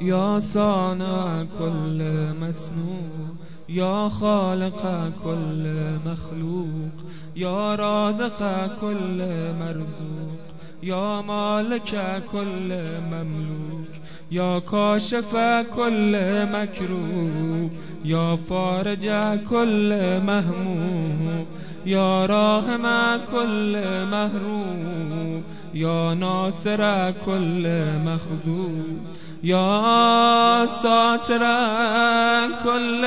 يا صانع كل مسنوع، يا خالق كل مخلوق، يا رازق كل مرزوق، يا مالك كل مملوك، يا كاشف كل مكروب، يا فارج كل مهموم، يا راحم كل محروم، يا ناصر كل مخذول، يا ساتر كل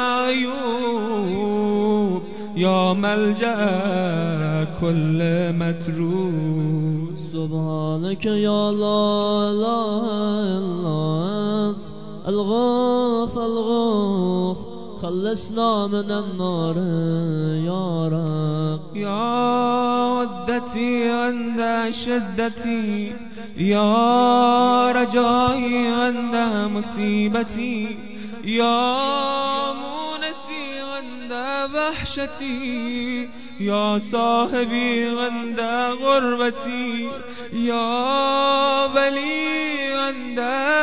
معيوب، يا ملجأ كل متروك. سبحانك يا لا إله إلا أنت الغوث الغوث، خلصنا من النار يا رب. يا ودتي عند شدتي، يا رجائي عند مصيبتي، يا مونسي عند وحشتي، يا صاحبي عند غربتي، يا ولي عند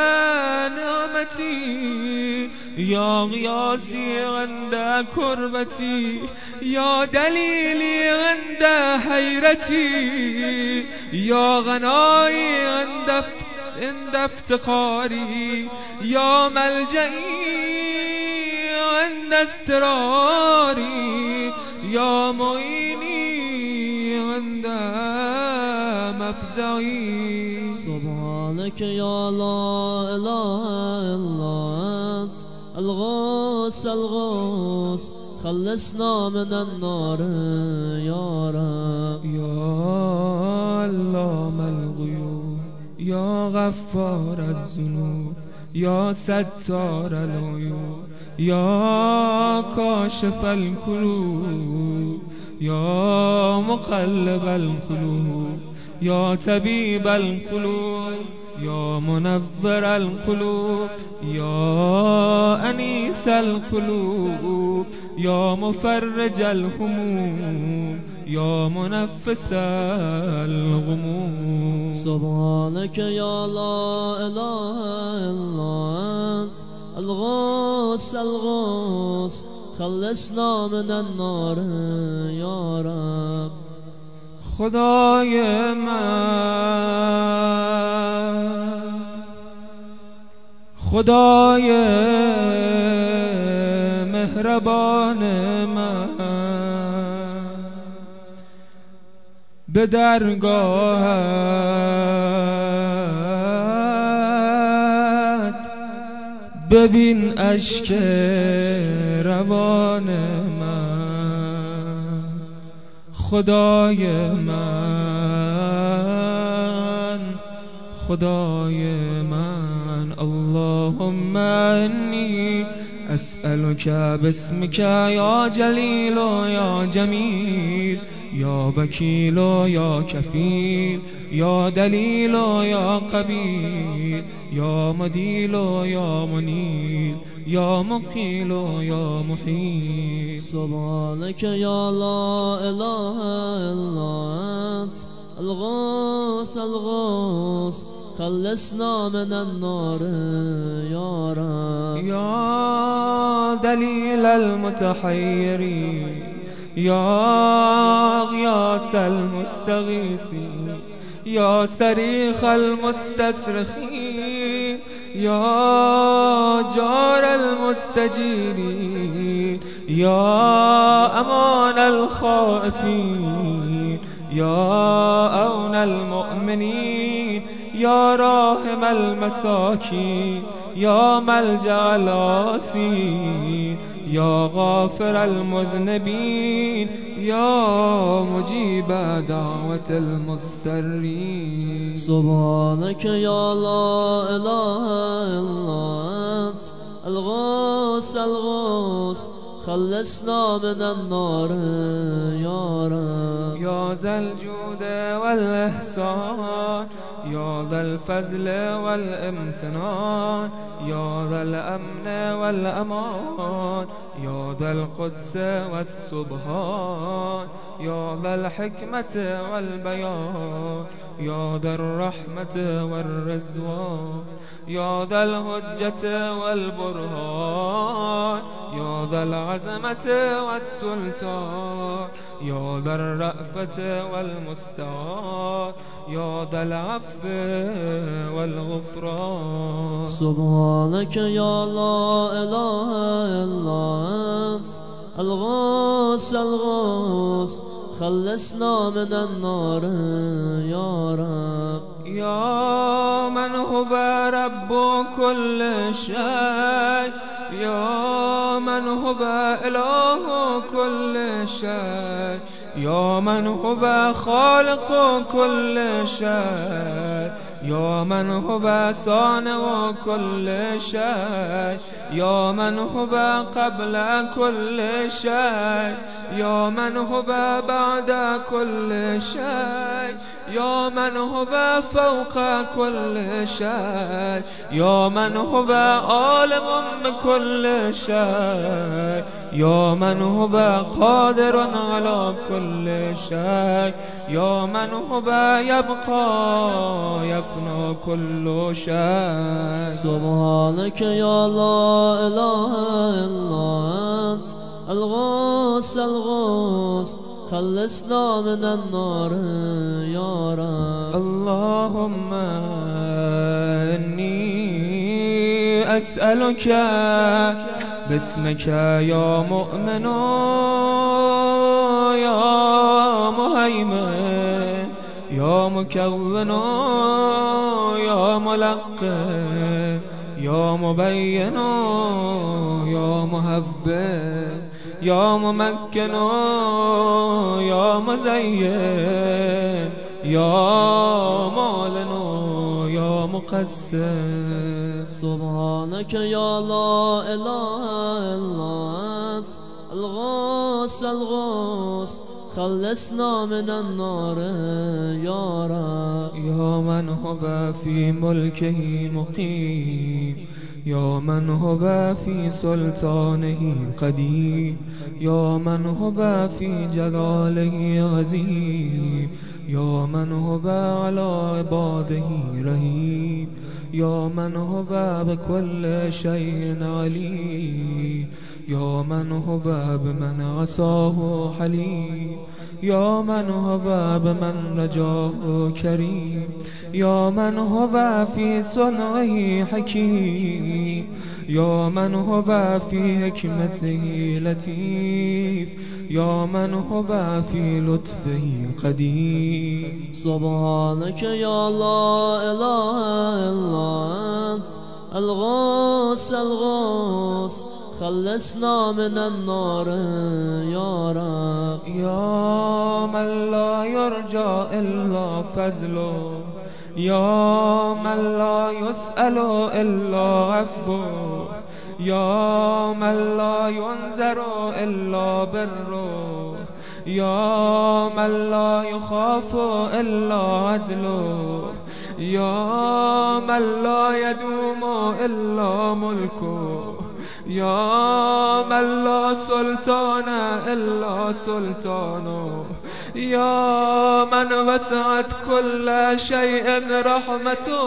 نعمتي، يا غياثي عند كربتي، يا دليلي عند حيرتي، يا غنائي عند افتقاري، يا ملجئي عند استراري، يا معيني عند مفزعي. سبحانك يا لا إله إلا أنت الغوث الغوث، خلصنا من النار يا رب. يا علام الغيوب، يا غفار الذنوب، يا ستار العيوب، يا كاشف الكروب، يا مقلب القلوب، يا طبيب القلوب، يا منور القلوب، يا أنيس القلوب، يا مفرج الهموم، يا منفس الغموم. سبحانك يا لا إله إلا أنت الغوث الغوث، خلصنا من النار يا رب. خدای خدای مهربان من، به درگاهت ببین اشک روان من. خدای من، خدای من، اللهم انی اسألك باسمك یا جلیل یا جمیل، یا وکیل یا کفیل، یا دلیل یا قبیل، یا مدیل یا منیل، یا مقیل یا محیل. سبحانك يا لا إله إلا أنت الغوث الغوث، خلصنا من النار يا رب. يا دليل المتحيرين، يا غياث المستغيثين، يا صريخ المستصرخين، يا جار المستجيرين، يا أمان الخائفين، يا أون المؤمنين، يا راحم المساكين، يا ملجأ العاصين، يا غافر المذنبين، يا مجيب دعوة المضطرين. سبحانك يا لا إله إلا أنت الغوث الغوث، خلصنا من النار يا رب. يا ذا الجود والإحسان، يا ذا الفضل والامتنان يا ذا الأمن والأمان يا ذا القدس والسبحان يا ذا الحكمة والبيان يا ذا الرحمة والرضوان يا ذا الحجة والبرهان يا ذا العظمة والسلطان يا ذا الرأفة والمستعان يا ذا العفو والغفران. سبحانك يا لا إله إلا أنت الغوث الغوث خلصنا من النار يا رب. يا من هو رب كل شيء يا من هو إله كل شيء يا من هو خالق كل شيء يا من هو صانع كل شيء يا من هو قبل كل شيء يا من هو بعد كل شيء يا من هو فوق كل شيء يا من هو عالم بكل شيء يا من هو قادر على كل شيء يا من هو يبقى يفنى كل شيء. سبحانك يا لا إله إلا أنت الغوث الغوث خلصنا من النار يا رب. اللهم إني أسألك باسمك يا مؤمن يا مهيمن يا مكون يا ملقن يا مبين يا مهبن يا ممكن يا مزين يا معلن يا مقسم. سبحانك يا لا إله إلا أنت الغوث الغوث خلصنا من النار يا رب. يا من هو في ملكه مقيم يا من هو في سلطانه قدير يا من هو في جلاله عظيم يا من هو على عباده رحيم يا من هو بكل شيء عليم يا من هو بمن عصاه حليم يا من هو بمن رجاه كريم يا من هو في صنعه حكيم يا من هو في حكمته لطيف يا من هو في لطفه قدير. سبحانك يا لا إله إلا أنت الغوث الغوث خلصنا من النار يا رب. يا من لا يرجى إلا فضله يا من لا يسأل إلا عفوه يا من لا ينذر إلا بره يا من لا يخاف إلا عدله يا من لا يدوم إلا ملكه يا من لا سلطان إلا سلطانه يا من وسعت كل شيء رحمته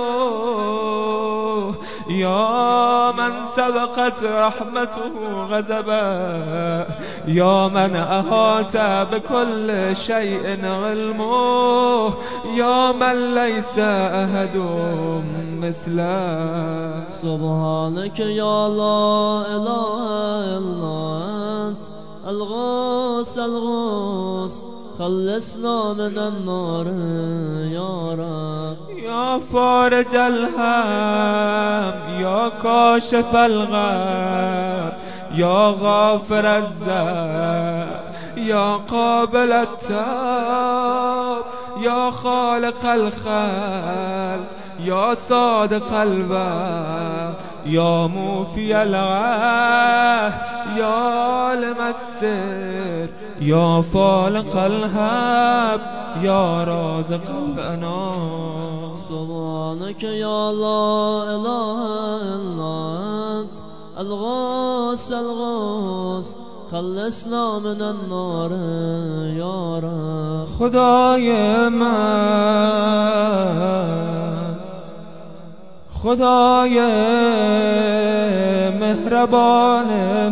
يا من سبقت رحمته غضبا يا من أحاط بكل شيء علمه يا من ليس أحد مثله. سبحانك يا لا إله إلا أنت الغوث الغوث خلصنا من النار يا رب. يا فارج الهم يا كاشف الغم يا غافر الذنب يا قابل التوب يا خالق الخلق يا صادق الوعد يا موفي العهد يا عالم السر يا فالق الهب يا رازق الأنام. سبحانك يا لا إله إلا أنت الغوث الغوث خلصنا من النار يا رب. خدای من، خدای مهربان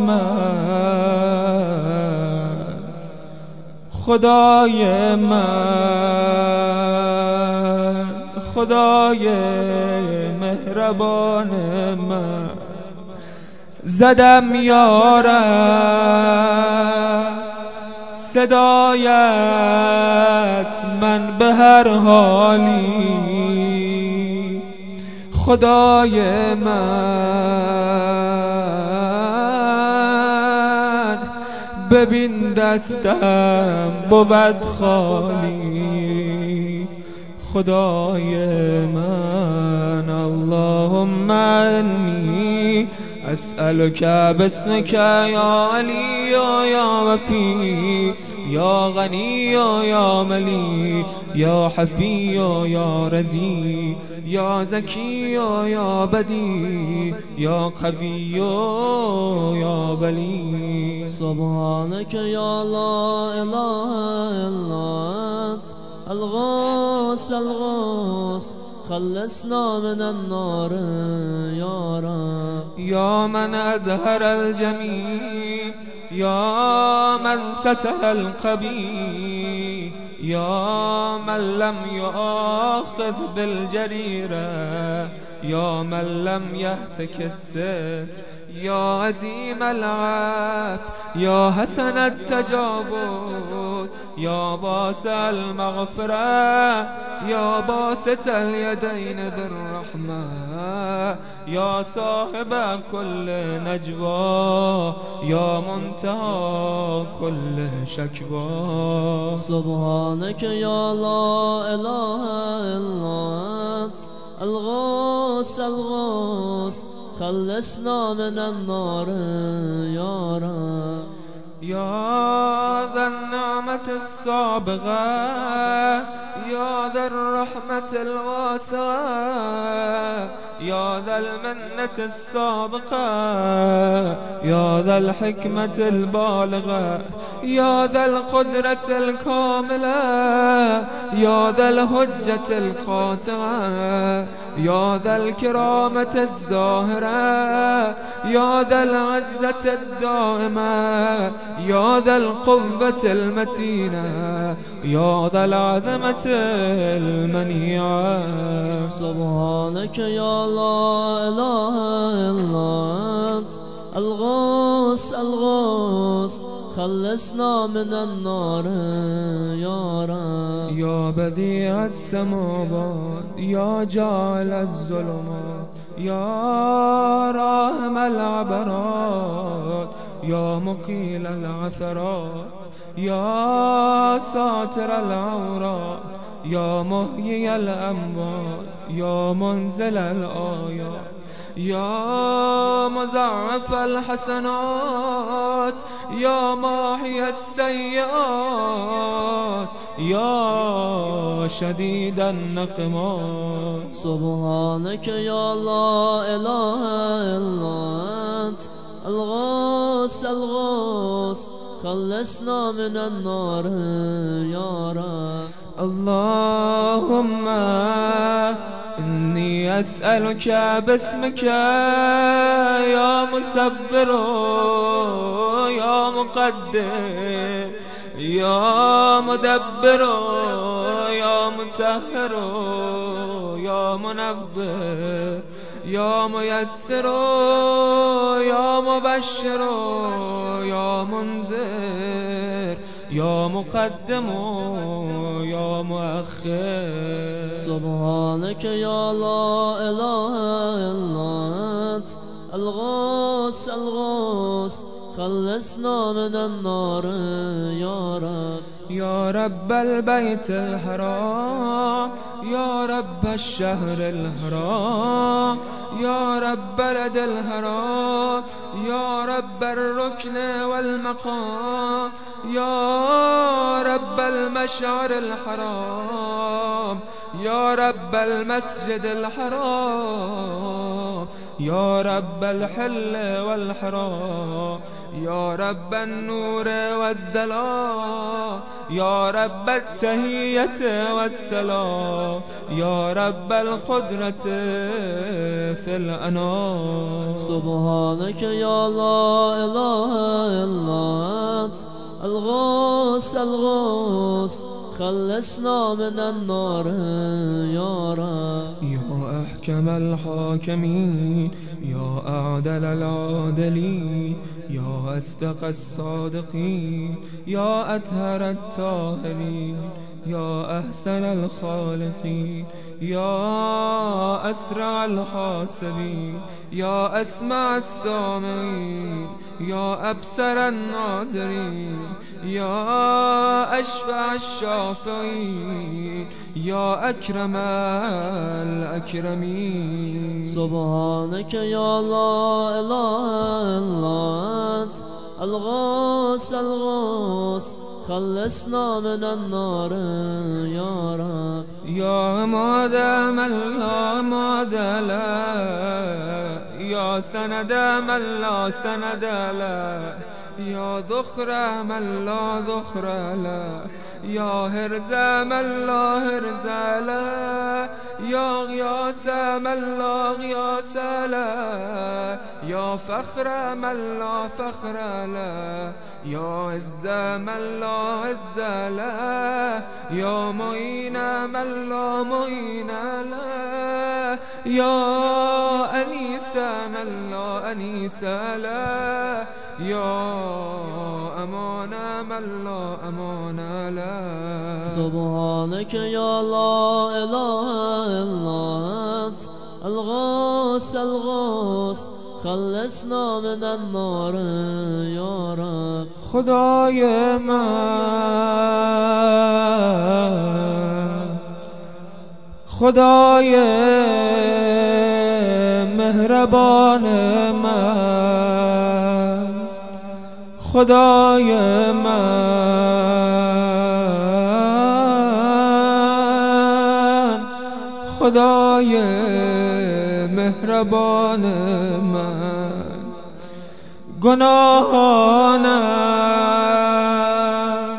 من، خدای من، خدای مهربان من، زدم یارم صدایت من به هر حالی، خدای من ببین دستم بود خالی، خدای من. اللهم انی اسألك باسمك یا علی یا وفی یا غنی یا ملی یا حفی یا رزی یا زکی یا بدی یا قوی یا بلی. سبحانك يا لا إله إلا أنت الغوث الغوث خلصنا من النار يا رب. يا من أزهر الجميل، يا من ستر القبيح، يا من لم يؤاخذ بالجريرة، يا من لم يهتك الستر، يا عظيم العفو، يا حسن التجاوز، يا واسع المغفرة، يا باسط اليدين بالرحمة، يا صاحب كل نجوى، يا منتهى كل شكوى. سبحانك يا لا إله إلا أنت الغوث الغوث خلصنا من النار يا رب. يا ذا النعمة السابغة، يا ذا الرحمة الواسعة، يا ذا المنة السابقة، يا ذا الحكمة البالغة، يا ذا القدرة الكاملة، يا ذا الحجة القاطعة، يا ذا الكرامة الزاهرة، يا ذا العزة الدائمة، يا ذا القوة المتينة، يا ذا العظمة المنيعة. سبحانك يا لا إله إلا أنت الغوث الغوث خلصنا من النار يا رب. يا بديع السماوات، يا جاعل الظلمات، يا راحم العبرات، يا مقيل العثرات، يا ساتر العورات، يا محيي الأموات، يا منزل الآيات، يا مضاعف الحسنات، يا ماحي السيئات، يا شديد النقمات. سبحانك يا لا إله إلا أنت الغوث الغوث خلصنا من النار يا رب. اللهم إني أسألك باسمك يا مصبر يا مقدر يا مدبر يا مطهر يا منور يا ميسر يا مبشر يا منذر يا مقدم يا مؤخر. سبحانك يا لا إله إلا أنت الغوث الغوث خلصنا من النار يا رب. يا رب البيت الحرام، يا رب الشهر الحرام، يا رب بلد الحرام، يا رب الركن والمقام، يا رب المشعر الحرام، يا رب المسجد الحرام يا رب الحل والحرام يا رب النور والزلام يا رب التحية والسلام يا رب القدرة في الأنام. سبحانك يا لا إله إلا أنت الغوث الغوث خلصنا من النار يا رب. يا أحكم الحاكمين يا أعدل العادلين يا أصدق الصادقين يا أطهر الطاهرين يا أحسن الخالقين يا أسرع الحاسبين يا أسمع السامعين يا أبصر الناظرين يا أشفع الشافعين يا أكرم الأكرمين. سبحانك يا لا إله إلا أنت الغوث الغوث خلصنا من النار يا رب. يا عماد من لا عماد له يا سند من لا سند له يا ذخر من لا ذخر له يا هرز من لا هرز له يا غياث من لا غياث له يا فخر من لا فخر له يا عز من لا عز له يا معين من لا معين له يا أنيس من لا أنيس له يا أمان من لا أمان له. سبحانك يا لا إله إلا أنت الغوث الغوث خلصنا من النار يا رب. خدای من خدای مهربان من خدای من خدای مهربان من گناهانم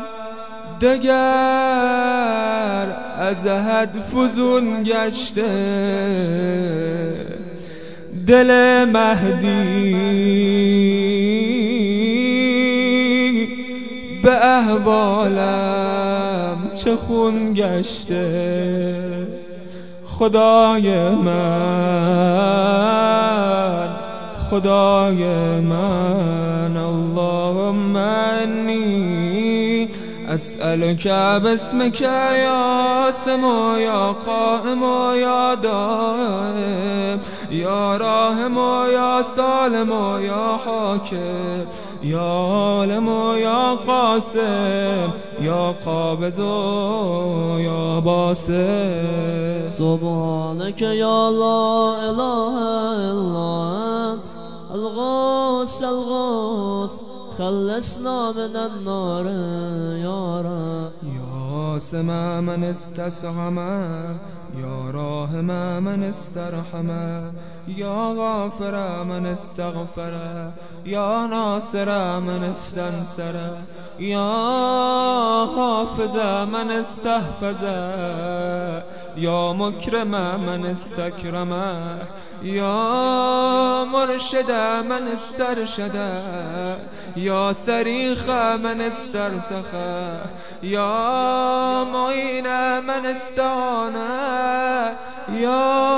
دگر از حد فزون گشته دل مهدی به احوالم چه خون گشته خدای من خدای من. اللهم انی اسألك باسمك یا سمو یا قائم یا دائم یا راحم یا سالم یا حاکم یا عالم یا قاسم یا قابض یا باسم. سبحانك يا لا إله إلا أنت الغوث الغوث خلصنا من النار يا رب. يا سمع من استسعم يا راحم من استرحم يا غافر من استغفر يا ناصر من استنصر يا حافظ من استحفظ يا مكرم من استكرم يا مرشد من استرشد يا سريخ من استرسخ يا معين من استعان يا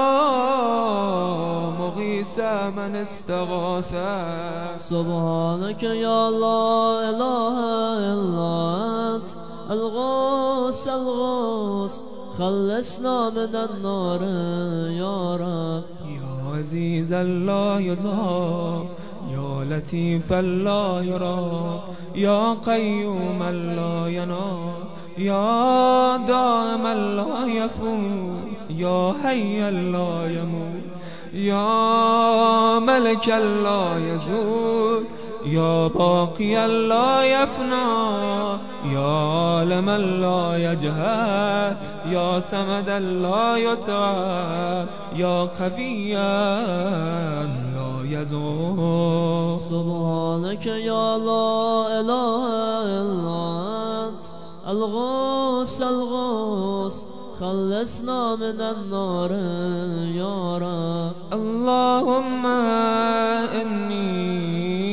مغيث من استغاث. سبحانك يا لا إله إلا أنت الغوث الغوث خلصنا من النار يا رب. يا عزيزا لا يزال يا لطيفا لا يرى يا قيوما لا ينام يا دائما لا يفوت يا حيا لا يموت يا ملكا لا يزول يا باقيا لا يفنى يا عالما لا يجهل يا سمدا لا يتعب يا قويا لا يزول. سبحانك يا لا إله إلا أنت الغوث الغوث خلصنا من النار يا رب. اللهم إني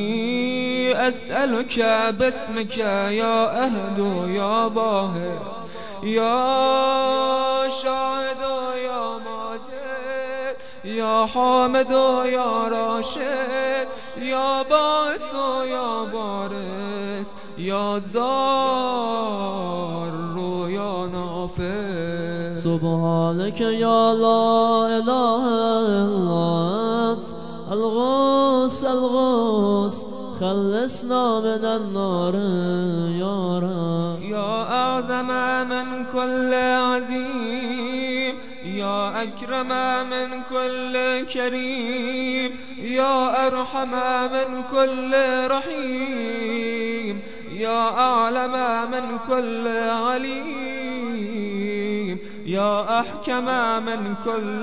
أسألك باسمك يا أهد يا ظاهر يا شاهد يا ماجد يا حامد يا راشد يا باعث يا بارس يا زار يا نافع. سبحانك يا لا إله إلا أنت الغوث الغوث خلصنا من النار يا رب. يا أعظم من كل عظيم يا أكرم من كل كريم يا أرحم من كل رحيم يا أعلم من كل عليم يا أحكم من كل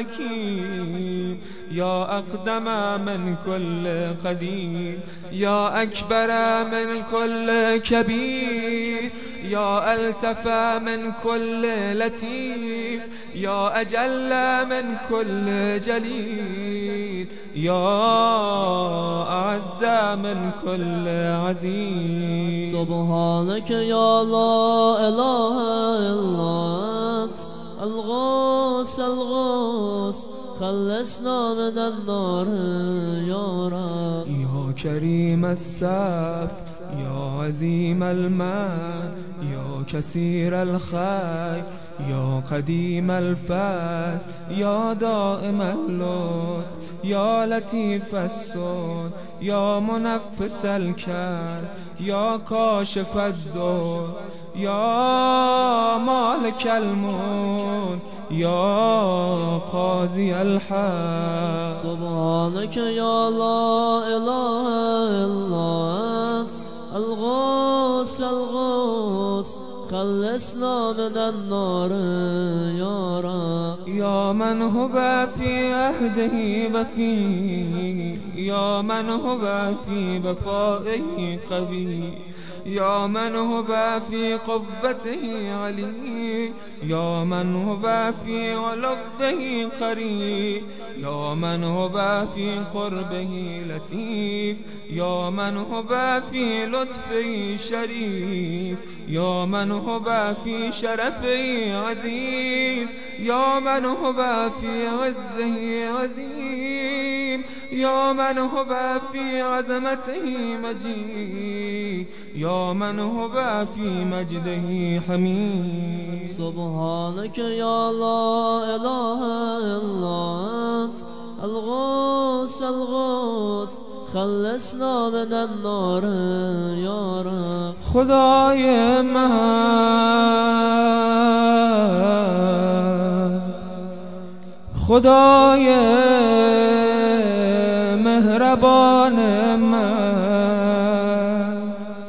حكيم يا أقدم من كل قدير يا أكبر من كل كبير يا ألتف من كل لطيف يا أجل من كل جليل يا أعز من كل عزيز. سبحانك يا لا إله إلا أنت الغوث الغوث خلصنا من النار يا رب. يا كريم السف يا عظيم المن يا كثير الخير يا قديم الفضل يا دائم اللطف يا لطيف الصون يا منفس الكرب يا كاشف الضر يا مالك الملك يا قاضي الحق. سبحانك يا لا إله إلا أنت الغوث الغوث خلصنا من النار يا رب. يا من هو في عهده وفي يا من هو في وفائه قوي يا من هو في قوته علي يا من هو في علوه قريب يا من هو في قربه لطيف يا من هو في لطفه شريف يا من هو في شرفه عزيز يا من هو في عزه عظيم يا من هو في عظمته مجيد يا من هو في مجده حميد. سبحانك يا لا إله إلا أنت الغوث الغوث خلصنا من النار يا رب. خدای من خدای مهربان من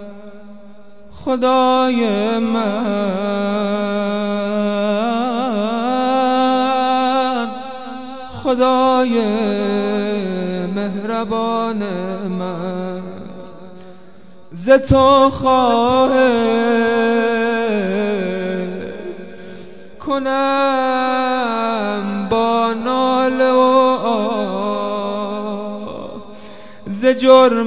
خدای من خدای مهربان من ز تو خواهد کنم با ناله و آه ز جرم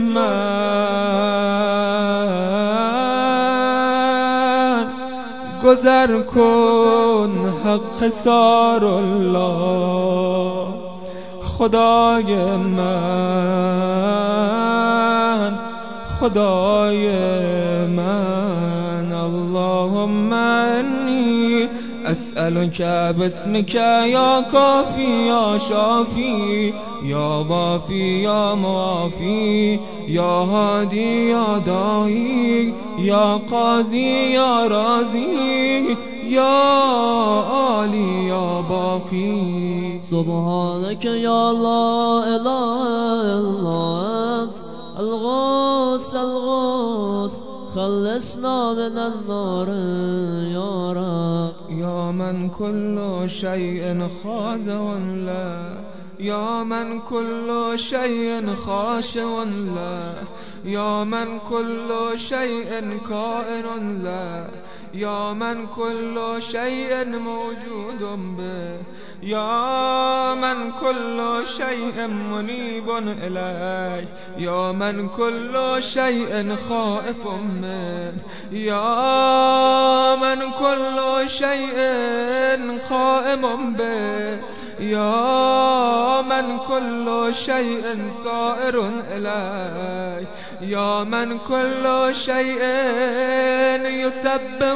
من گذر کن حق سار الله خدای من خدای من. اللهم انی اسألك باسمك یا کافی یا شافی یا وافی یا معافی یا هادی یا داعی یا قاضی یا رازی یا عالی یا باقی. سبحانك يا لا إله إلا أنت خلصنا من النار يا رب. يا من كل شيء خاضع له، يا من كل شيء خاشع له، يا من كل شيء كائن له، يا من كل شيء موجود به، يا من كل شيء منيب إليه، يا من كل شيء خائف منه، يا من كل شيء قائم به، يا من كل شيء سائر إليه، يا من كل شيء يسبح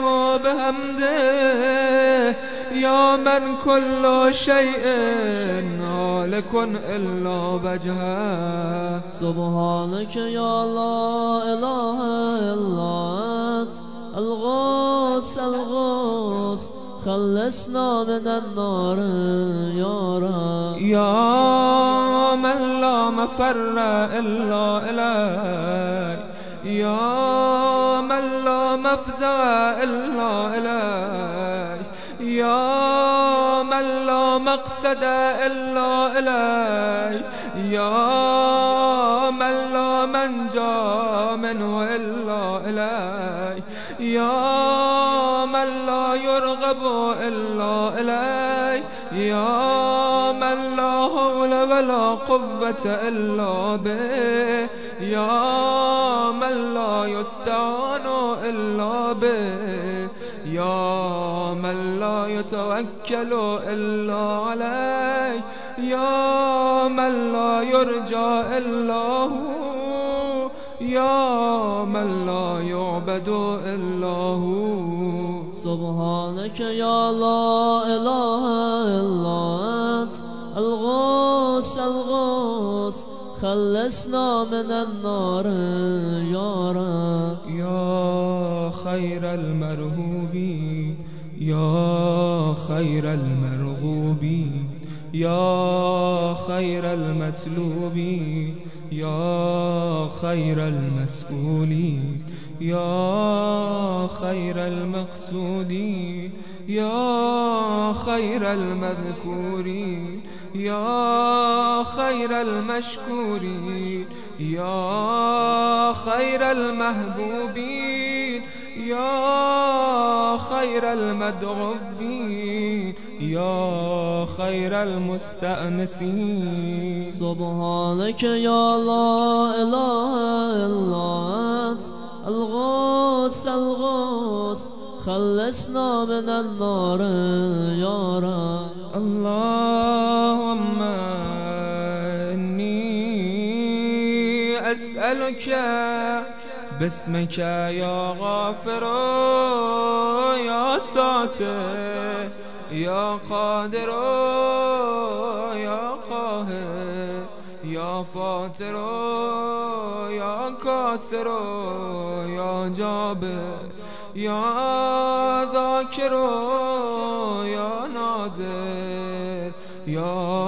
بحمده، يا من كل شيء هالك إلا وجهه. سبحانك يا لا إله إلا أنت الغوث الغوث، خلصنا من النار يا رب. يا من لا مفر إلا إليك، يا من لا مفزع إلا إليك، يا من لا مقصد إلا إليك، يا من لا منجا منه إلا إليك، يا من لا يرغب إلا إليك، يا من لا حول ولا قوة إلا به، يا من لا يستعان إلا به، يا من لا يتوكل إلا عليه، يا من لا يرجى إلا هو، يا من لا يعبد إلا هو. سبحانك يا لا إله إلا أنت الغوث الغوث، خلصنا من النار يا رب. يا خير المرهوبين، يا خير المرغوبين، يا خير المطلوبين، يا خير المسؤولين، يا خير المقصودين، يا خير المذكورين، يا خير المشكورين، يا خير المحبوبين، يا خير المدعوين، يا خير المستأنسين. سبحانك يا لا إله إلا أنت الغوث الغوث، خلصنا من النار يا رب. اللهم إني أسألك باسمك يا غافر يا ساتر يا قادر يا قاهر يا فاتر يا كاسر يا جابر يا ذاكر يا ناظر يا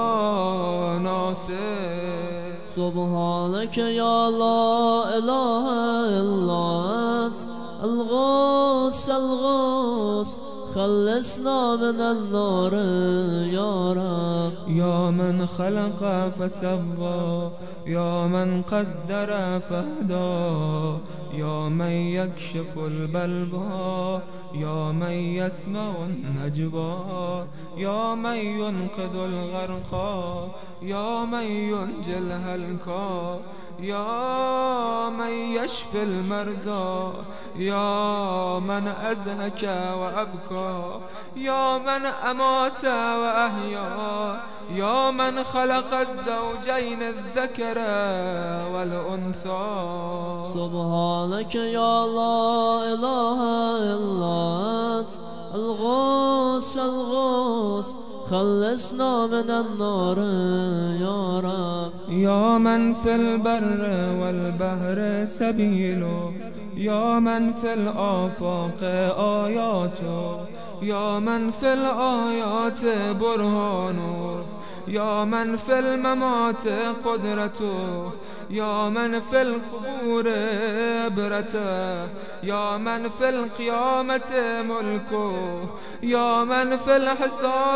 ناصر. سبحانك يا لا إله إلا أنت الغوث الغوث، خلصنا من النار يا رب. يا من خلق فسوى، يا من قدر فهدى، يا من يكشف البلوى، يا من يسمع النجوى، يا من ينقذ الغرقى، يا من ينجي الهلكى، يا من يشفي المرضى، يا من أزهك وأبكى، يا من أمات وأحيا، يا من خلق الزوجين الذكر والأنثى. سبحانك يا لا إله إلا أنت الغوث الغوث، خلصنا من النار يا رب. يا من في البر والبحر سبيله، يا من في الآفاق آياته، يا من في الآيات برهانه، يا من في الممات قدرته، يا من في القبور عبرته، يا من في القيامة ملكه، يا من في الحساب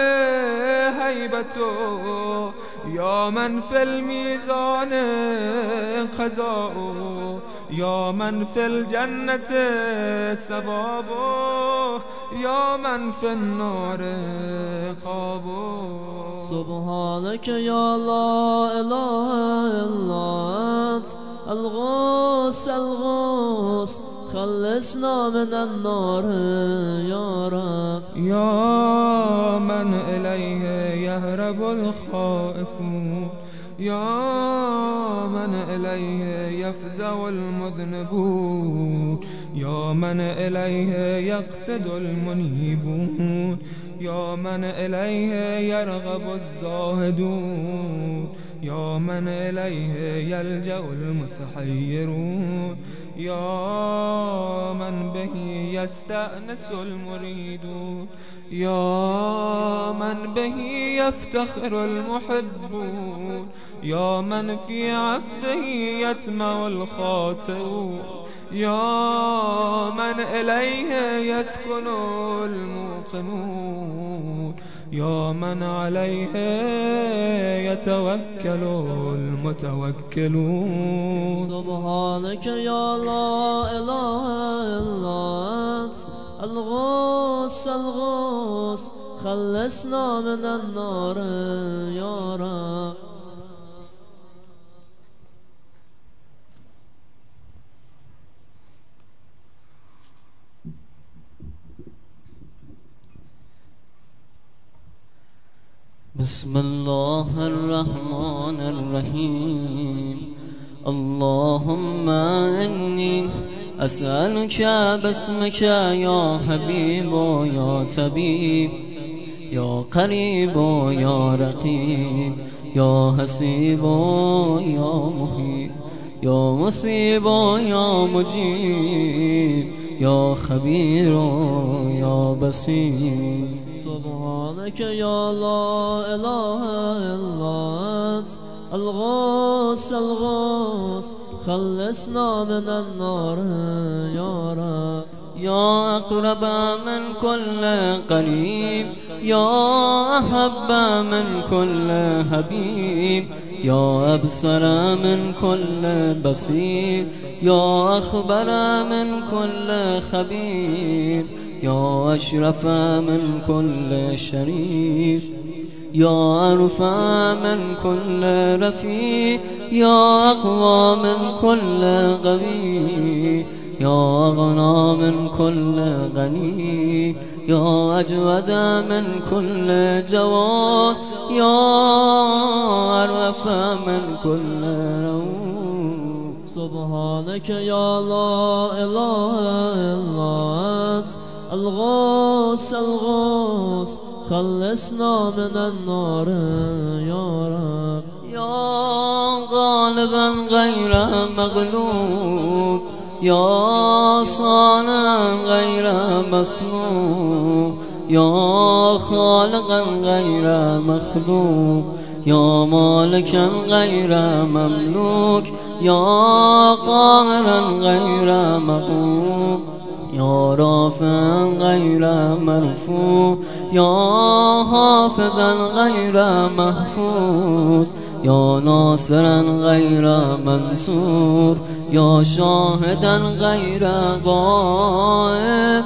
هيبته، يا من في الميزان قضاؤه، يا من في الجنة ثوابه، يا من في النار عقابه. سبحانك يا لا إله إلا أنت الغوث الغوث خلصنا من النار يا رب. يا من إليه يهرب الخائفون، يا من إليه يفزع المذنبون، يا من إليه يقصد المنيبون، يا من إليه يرغب الزاهدون، يا من إليه يلجأ المتحيرون، يا من به يستأنس المريدون، يا من به يفتخر المحبون، يا من في عفوه يطمع الخاطئون، يا من إليه يسكن الموقنون، يا من عليه يتوكل المتوكلون. سبحانك يا لا إله إلا أنت الغوث الغوث خلصنا من النار يا رب. بسم الله الرحمن الرحيم. اللهم إني أسألك باسمك يا حبيب يا طبيب يا قريب يا رقيب يا حسيب يا مهيب يا مثيب يا مجيب يا خبير يا بصير. سبحانك يا لا إله إلا أنت الغوث الغوث خلصنا من النار يا رب. يا أقرب من كل قريب يا أحب من كل حبيب يا أبصر من كل بصير يا أخبر من كل خبير يا أشرف من كل شريف يا أرفع من كل رفيع يا أقوى من كل قوي يا أغنى من كل غني يا أجود من كل جواد يا أروف من كل روح. سبحانك يا لا إله إلا أنت الغوث الغوث خلصنا من النار يا رب. يا غالبا غير مغلوب يا صانعا غير مسموع يا خالقا غير مخلوق يا مالكا غير مملوك يا قاهرا غير مغلوب يا رافعا غير مرفوع يا حافظا غير محفوظ يا ناصرا غير منصور يا شاهدا غير غائب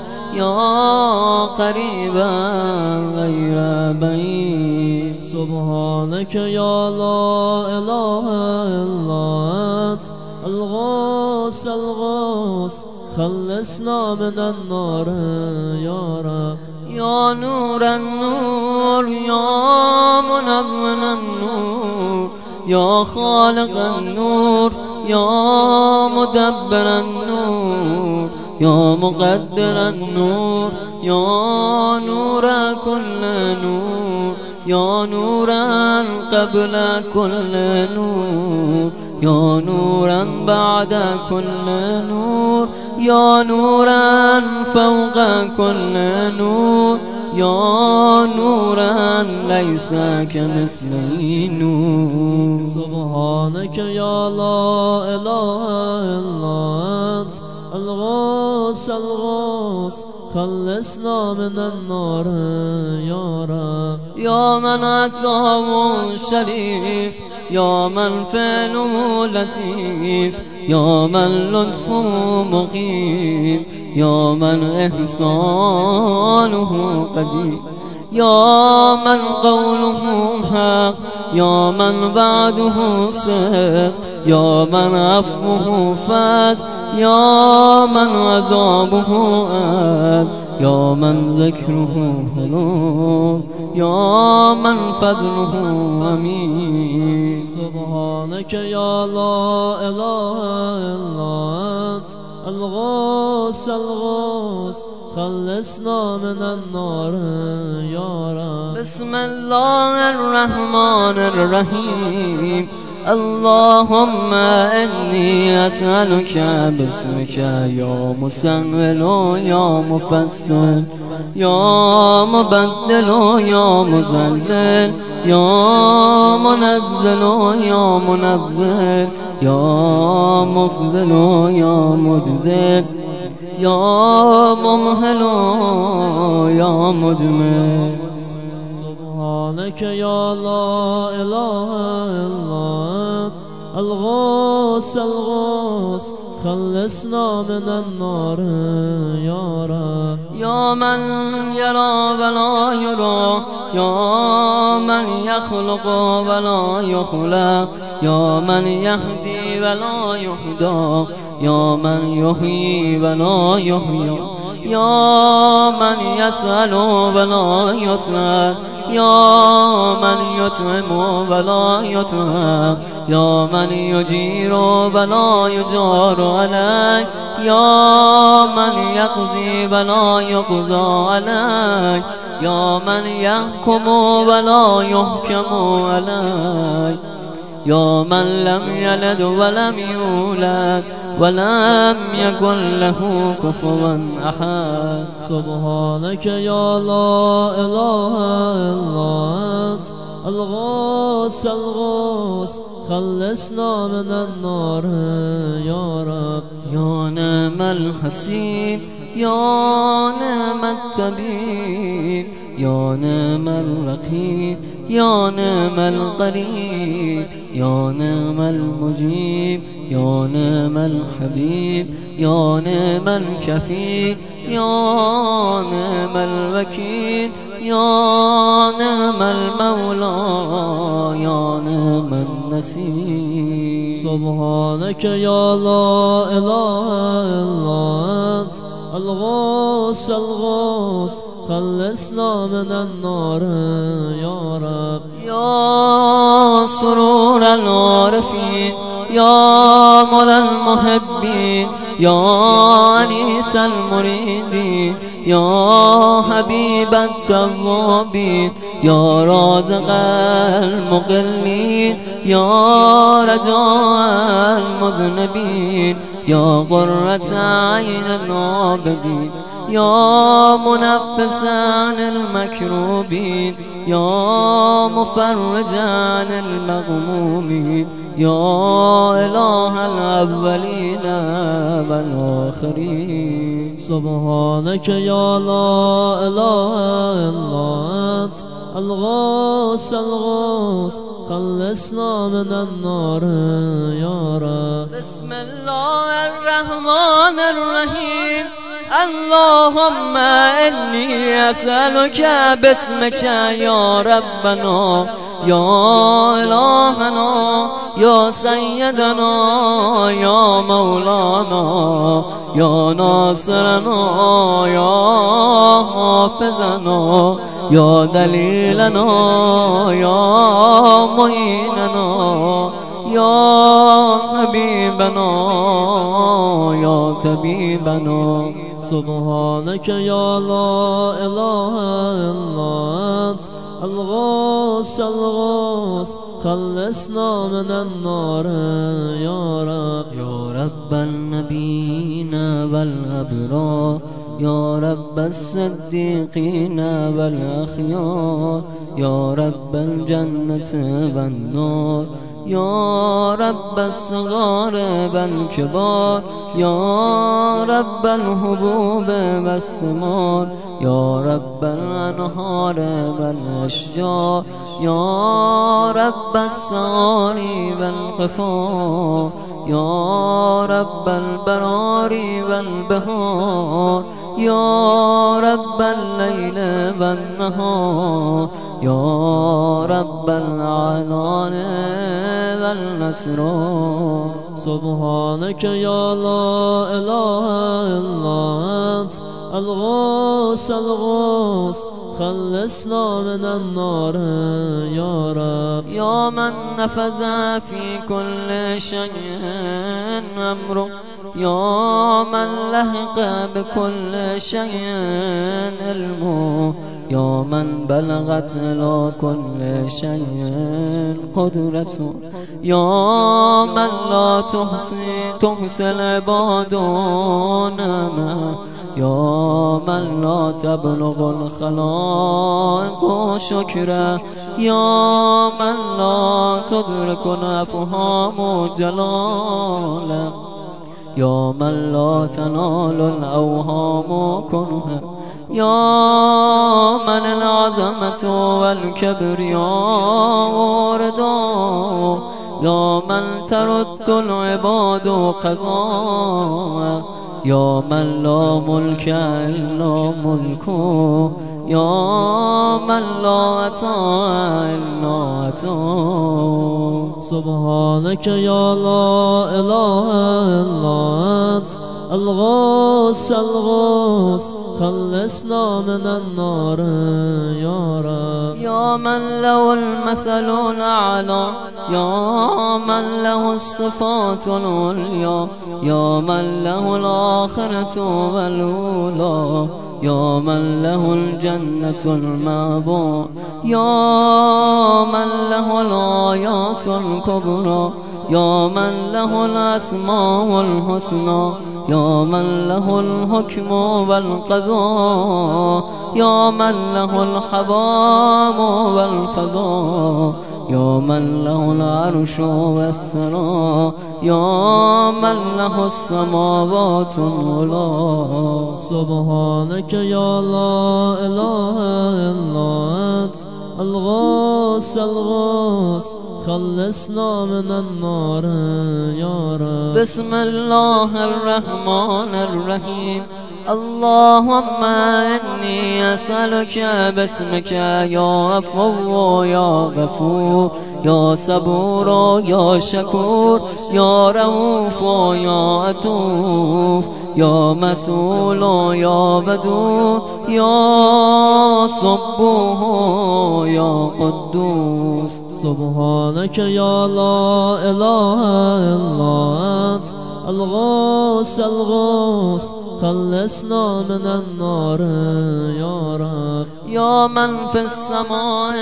يا قريبا غير بعيد. سبحانك يا لا إله إلا أنت الغوث الغوث خلصنا من النار يا رب. يا نور النور يا منور النور يا خالق النور يا مدبر النور يا مقدر النور يا نور كل نور يا نورا قبل كل نور، يا نورا بعد كل نور، يا نورا فوق كل نور، يا نورا ليس كمثله نور. سبحانك يا لا إله إلا أنت الغوث الغوث، خلصنا من النار يا رب. يا من أتاه شريف، يا من فعله لطيف، يا من لطفه مقيم، يا من إحسانه قدير، يا من قوله حق، يا من بعده صدق، يا من عفوه فاز، يا من عذابه آب، يا من ذكره حلول، يا من فضله أمين. سبحانك يا لا إله إلا أنت الغوث الغوث، خلصنا من النار يا رب. بسم الله الرحمن الرحيم. اللهم إني أسألك باسمك يا مسهل يا مفصل يا مبدل يا مذلل يا منزل يا منزل يا مفضل يا مجزل يا ممهل يا مدمر. سبحانك يا لا إله إلا أنت الغوث الغوث، خلصنا من النار يا رب. يا من يرى ولا يرى، يا من يخلق ولا يخلق، يا من يهدي ولا يهدى، يا من يحيي ولا يحيى، يا من يسأل ولا يسأل، يا من يطعم ولا يطعم، يا من يجير ولا يجار عليه، يا من يقضي ولا يقضى عليه، يا من يحكم ولا يحكم عليه، يا من لم يلد ولم يولد ولم يكن له كفوا أحد. سبحانك يا لا إله إلا أنت الغوث الغوث، خلصنا من النار يا رب. يا نعم الحسين، يا نعم الطبيب، يا نعم الرقيب، يا نعم القريب، يا نعم المجيب، يا نعم الحبيب، يا نعم الكفيل، يا نعم الوكيل، يا نعم المولى، يا نعم النصير. سبحانك يا لا إله إلا أنت الغوث الغوث، خلصنا من النار يا رب. يا سرور العارفين، يا مولا المحبين، يا أنيس المريدين، يا حبيب التوابين، يا رازق المقلين، يا رجاء المذنبين، يا قرة عين العابدين، يا منفس عن المكروبين، يا مفرج عن المغمومين، يا إله الأولين والآخرين. سبحانك يا لا إله إلا أنت الغوث الغوث، خلصنا من النار يا رب. بسم الله الرحمن الرحيم. اللهم إني أسألك باسمك يا ربنا يا إلهنا يا سيدنا يا مولانا يا ناصرنا يا حافظنا يا دليلنا يا معيننا يا حبيبنا يا طبيبنا. سبحانك يا لا إله إلا أنت الغوث الغوث خلصنا من النار يا رب. يا رب النبيين والأبرار، يا رب الصديقين والأخيار، يا رب الجنة والنار، يا رب الصغار والكبار، يا رب الهبوب والثمار، يا رب الأنهار والأشجار، يا رب السعاري والقفار، يا رب البراري والبهار، يا رب الليل والنهار، يا رب الأعلان والأسرار. سبحانك يا لا إله إلا أنت الغوث الغوث خلصنا من النار يا رب. يا من نفذ في كل شيء أمره، يا من لحق بكل شيء علمه، يا من بلغت إلى كل شيء قدرته، يا من لا تحصي العباد نعمه، يا من لا تبلغ الخلائق شكره، يا من لا تدرك الأفهام جلاله، يا من لا تنال الأوهام كنها، يا من العظمة والكبرياء ورداء، يا من ترد العباد قضاء، يا من لا ملك إلا ملكه، يا من لا عطاء إلا عطاء. سبحانك يا لا إله إلا أنت الغوث الغوث خلصنا من النار يا رب. يا من له المثل الأعلى، يا من له الصفات العليا، يا من له الآخرة والأولى، يا من له الجنة المأوى، يا من له الآيات الكبرى، يا من له الأسماء الحسنى، يا من له الحكم والقضاء، يا من له الحمام والفضاء، يا من له العرش والثرى، يا من له السماوات العلى. سبحانك يا لا إله إلا أنت الغوث الغوث خلصنا من النار يا رب. بسم الله الرحمن الرحيم. اللهم إني أسألك باسمك يا عفو يا غفور يا صبور يا شكور يا رؤوف يا عطوف يا مسؤول يا ودود يا صبوح يا قدوس. سبحانك يا لا إله إلا أنت الغوث الغوث خلصنا من النار يا رب. يا من في السماء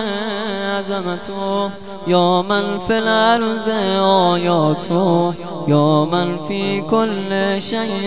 عظمته، يا من في الأرض آياته، يا من في كل شيء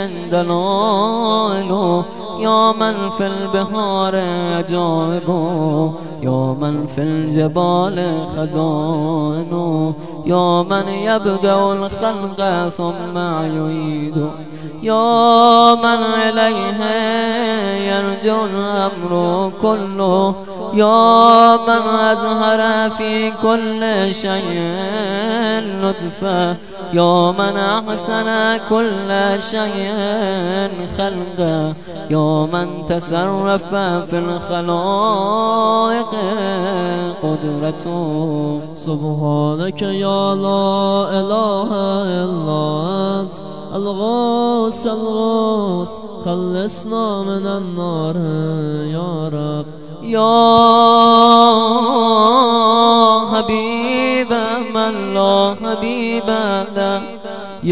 دلائله، يا من في البحار عجائبه، يا من في الجبال خزائنه، يا من يبدأ الخلق ثم يعيده، يا من إليه يرجع الأمر كله، يا من أظهر في كل شيء لطفا، يا من أحسن كل شيء خلقا، يا من تصرف في الخلائق قدرته. سبحانك يا لا إله إلا أنت الغوث الغوث خلصنا من النار يا رب. يا حبيب من لا حبيب له،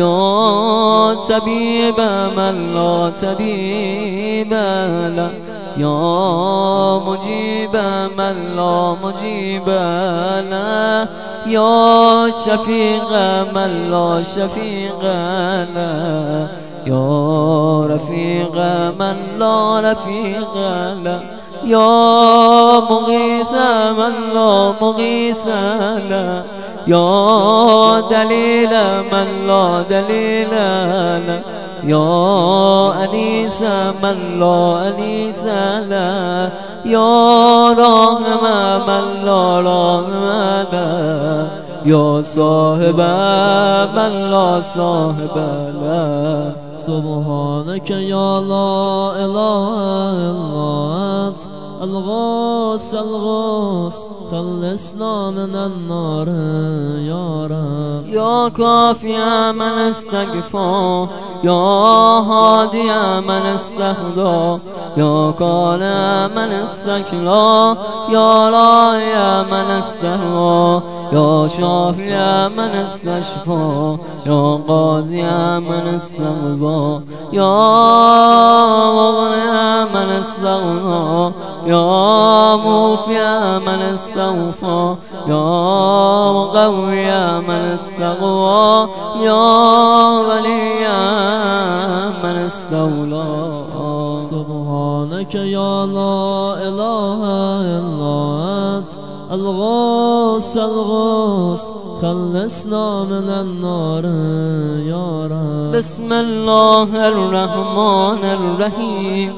يا طبيب من لا طبيب له، يا مجيب من لا مجيب له يا شفيق من لا شفيق له يا رفيق من لا رفيق له يا مغيث من لا مغيث له يا دليل من لا دليل له يا أنيس من لا أنيس له يا راحم من لا راحم له يا صاحب من لا صاحب له سبحانك يا لا إله إلا أنت الغوث الغوث خلصنا من النار يا رب يا كافي من استغفر يا هادي من استهدى يا قال من استكلا يا راي من استهوى يا شافي من استشفى يا قاضي من استغفى يا مغني من استغنى يا موفي من استغفى يا مقوي من استغوى يا ولي من استولى سبحانك يا لا إله إلا أنت الغوث الغوث خلصنا من النار يا رب بسم الله الرحمن الرحيم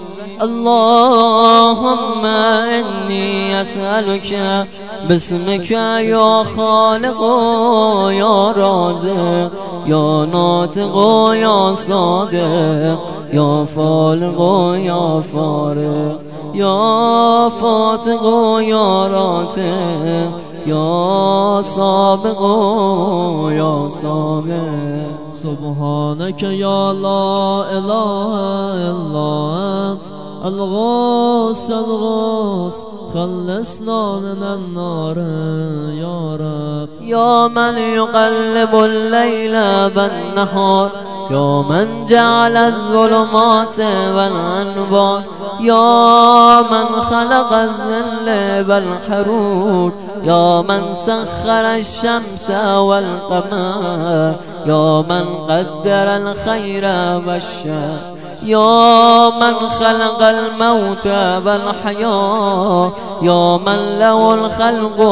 اللهم إني أسألك باسمك يا خالق يا رازق يا ناطق يا صادق يا فالق يا فارق يا فاتق يا راتق يا سابق يا سابق سبحانك يا لا إله إلا أنت الغوث الغوث خلصنا من النار يا رب يا من يقلب الليل بالنهار يا من جعل الظلمات والأنوار يا من خلق الظل والحرور يا من سخر الشمس والقمر يا من قدر الخير والشر يا من خلق الموت والحياة يا من له الخلق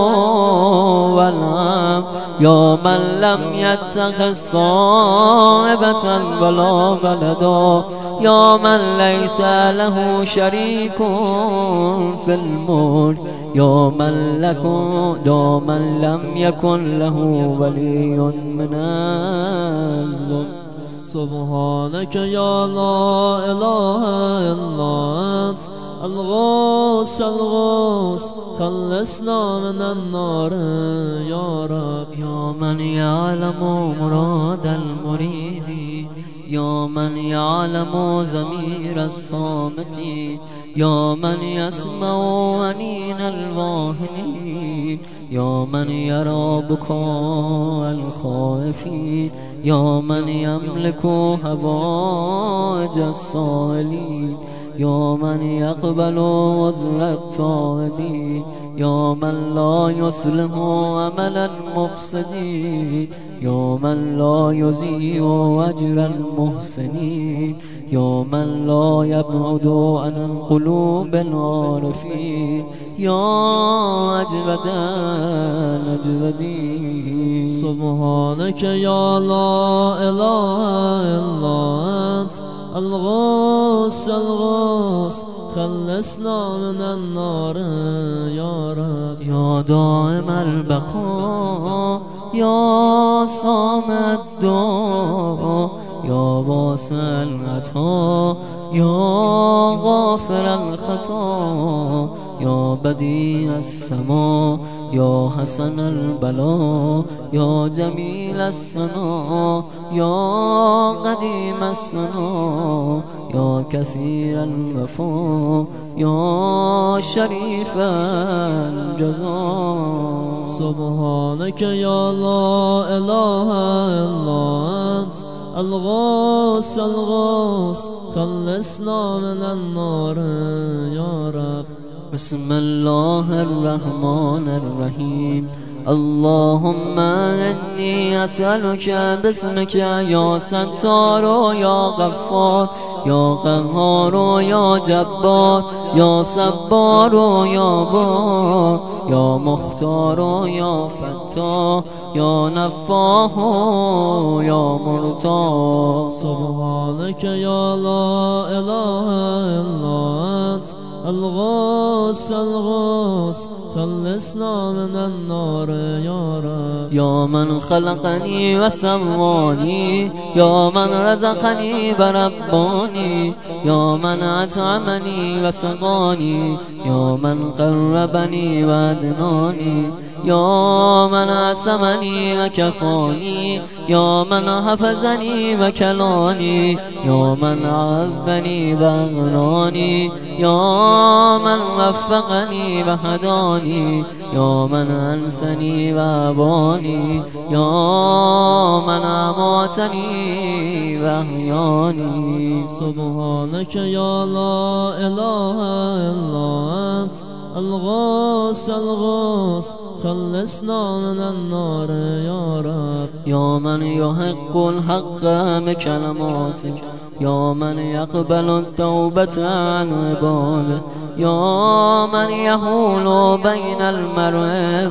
والأمر يا من لم يتخذ صاحبة ولا ولدا يا من ليس له شريك في الملك يا من لم يكن له ولي من الظلم سبحانك يا لا إله إلا أنت الغوث الغوث خلصنا من النار يا رب يا من يعلم مراد المريد يا من يعلم ضمير الصامت يا من يسمع أنين الواهنين يا من يرى بكاء الخائفين يا من يملك هوائج السائلين يا من يقبل وزر التائبين يا من لا يصلح عمل المفسدين يا من لا يضيع أجر المحسنين يا من لا يبعد عن القلوب العارفين يا أجود الأجودين سبحانك يا لا إله إلا أنت الغوث الغوث خلصنا من النار يا رب يا دائم البقاء يا صامد الدعاء يا واسع العطاء يا غافر الخطا يا بديع السماء يا حسن البلاء يا جميل الثناء يا قديم الثناء يا كثير الوفاء يا شريف الجزاء سبحانك يا لا إله إلا أنت الغوث الغوث خلصنا من النار يا رب. بسم الله الرحمن الرحيم. اللهم إني أسألك باسمك يا ستار يا غفار يا قهار يا جبار يا صبار يا بار يا مختار يا فتاح يا نفاح يا مرتاح. سبحانك يا لا إله إلا أنت الغوث الغوث خلصنا من النار يا رب. يا من خلقني وسواني يا من رزقني ورباني يا من أطعمني وسقاني يا من قربني وأدناني يا من عصمني وكفاني يا من حفظني وكلاني يا من عافني وأغناني يا من وفقني وهداني يا من أنسني وأباني يا من أماتني وأحياني. سبحانك يا لا إله إلا أنت الغوث الغوث خلصنا من النار يا رب. يا من يحق الحق بكلماته يا من يقبل التوبة عن عباده يا من يحول بين المرء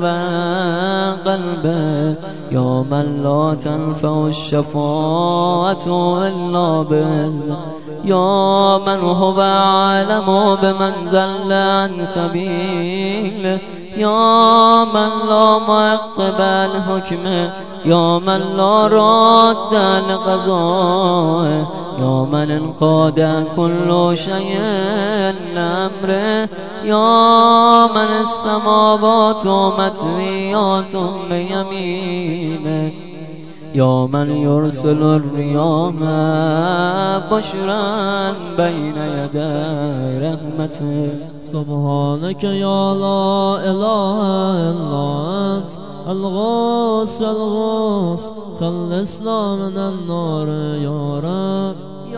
وقلبه يا من لا تنفع الشفاعة إلا بإذنه يا من هو أعلم بمن ضل عن سبيله يا من لا معقب لحكمه يا من لا راد لقضائه يا من انقاد كل شيء لأمره يا من السماوات مطويات بيمينه يا من يرسل الرياح بشرا بين يدي رحمته. سبحانك يا لا إله إلا أنت الغوث الغوث خلصنا من النار يا رب.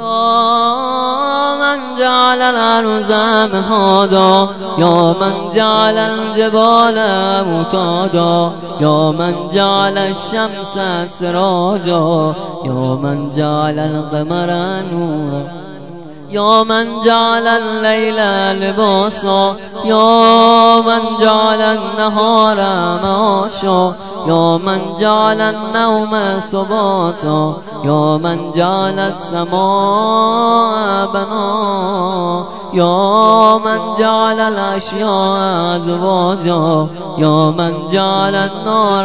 يا من جعل الأرض مهادا يا من جعل الجبال أوتادا يا من جعل الشمس سراجا يا من جعل القمر نورا يا من جعل الليل لباسا يا من جعل النهار معاشا يا من جعل النوم سباتا يا من جعل السماء بنا يا من جعل الأشياء أزواجا يا من جعل النار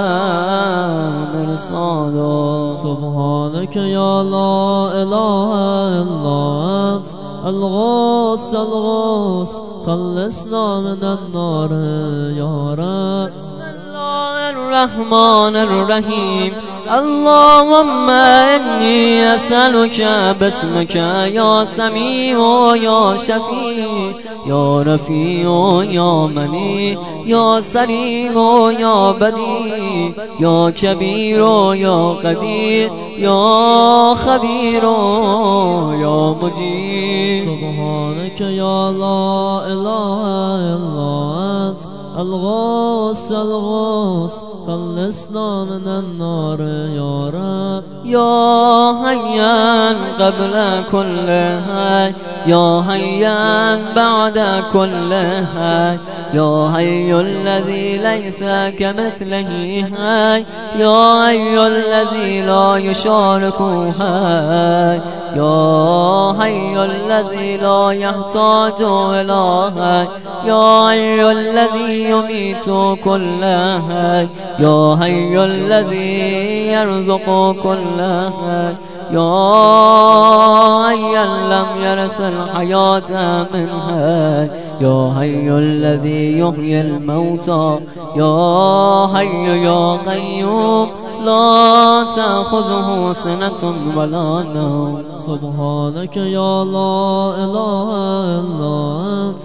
مرصادا. سبحانك يا لا إله إلا أنت الغوث الغوث خلصنا من النار يا رب. بسم الله الرحمن الرحيم. اللهم إني أسألك باسمك يا سميع يا شفيع يا رفيع يا مني يا سريع يا بديع يا كبير يا قدير يا خبير يا مجيب. سبحانك يا لا إله إلا أنت الغوث الغوث خلصنا من النار يا رب. يا حيا قبل كل حي يا حيا بعد كل حي يا حي الذي ليس كمثله حي يا حي الذي لا يشارك حي يا حي الذي لا يحتاج إلى حي يا حي الذي يميت كل حي يا حي الذي يرزق كل حي يا حيا لم يرث الحياة من حي يا حي الذي يحيي الموتى يا حي يا قيوم لا تأخذه سنة ولا نوم. سبحانك يا لا إله إلا أنت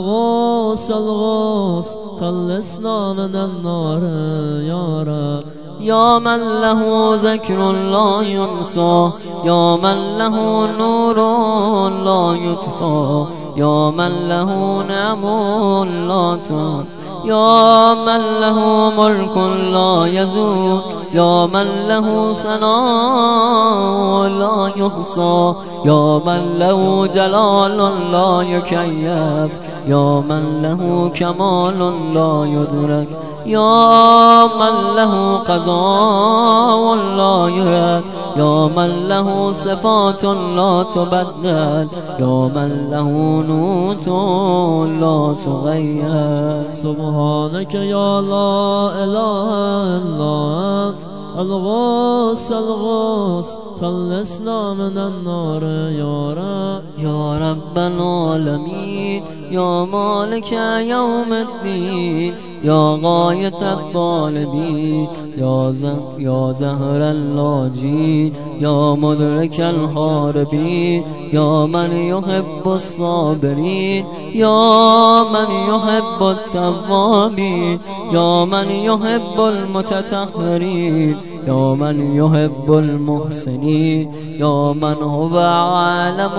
الغوث الغوث خلصنا من النار يا رب. يا من له ذكر لا ينسى، يا من له نور لا يطفى، يا من له نعم لا تنسى، يا من له ملك لا يزول، يا من له ثناء لا يحصى، يا من له جلال لا يكيف، يا من له كمال لا يدرك، يا من له قضاء لا يرد، يا من له صفات لا تبدل، يا من له نوت لا تغير. سبحانك يا لا إله إلا أنت الغوث الغوث خلصنا من النار يا رب. يا رب العالمين، يا مالك يوم الدين، يا غاية الطالبين، يا زهر اللاجين، يا مدرك الحاربين، يا من يحب الصابرين، يا من يحب التوابين، يا من يحب المتطهرين، يا من يحب المحسنين، يا من هو عالم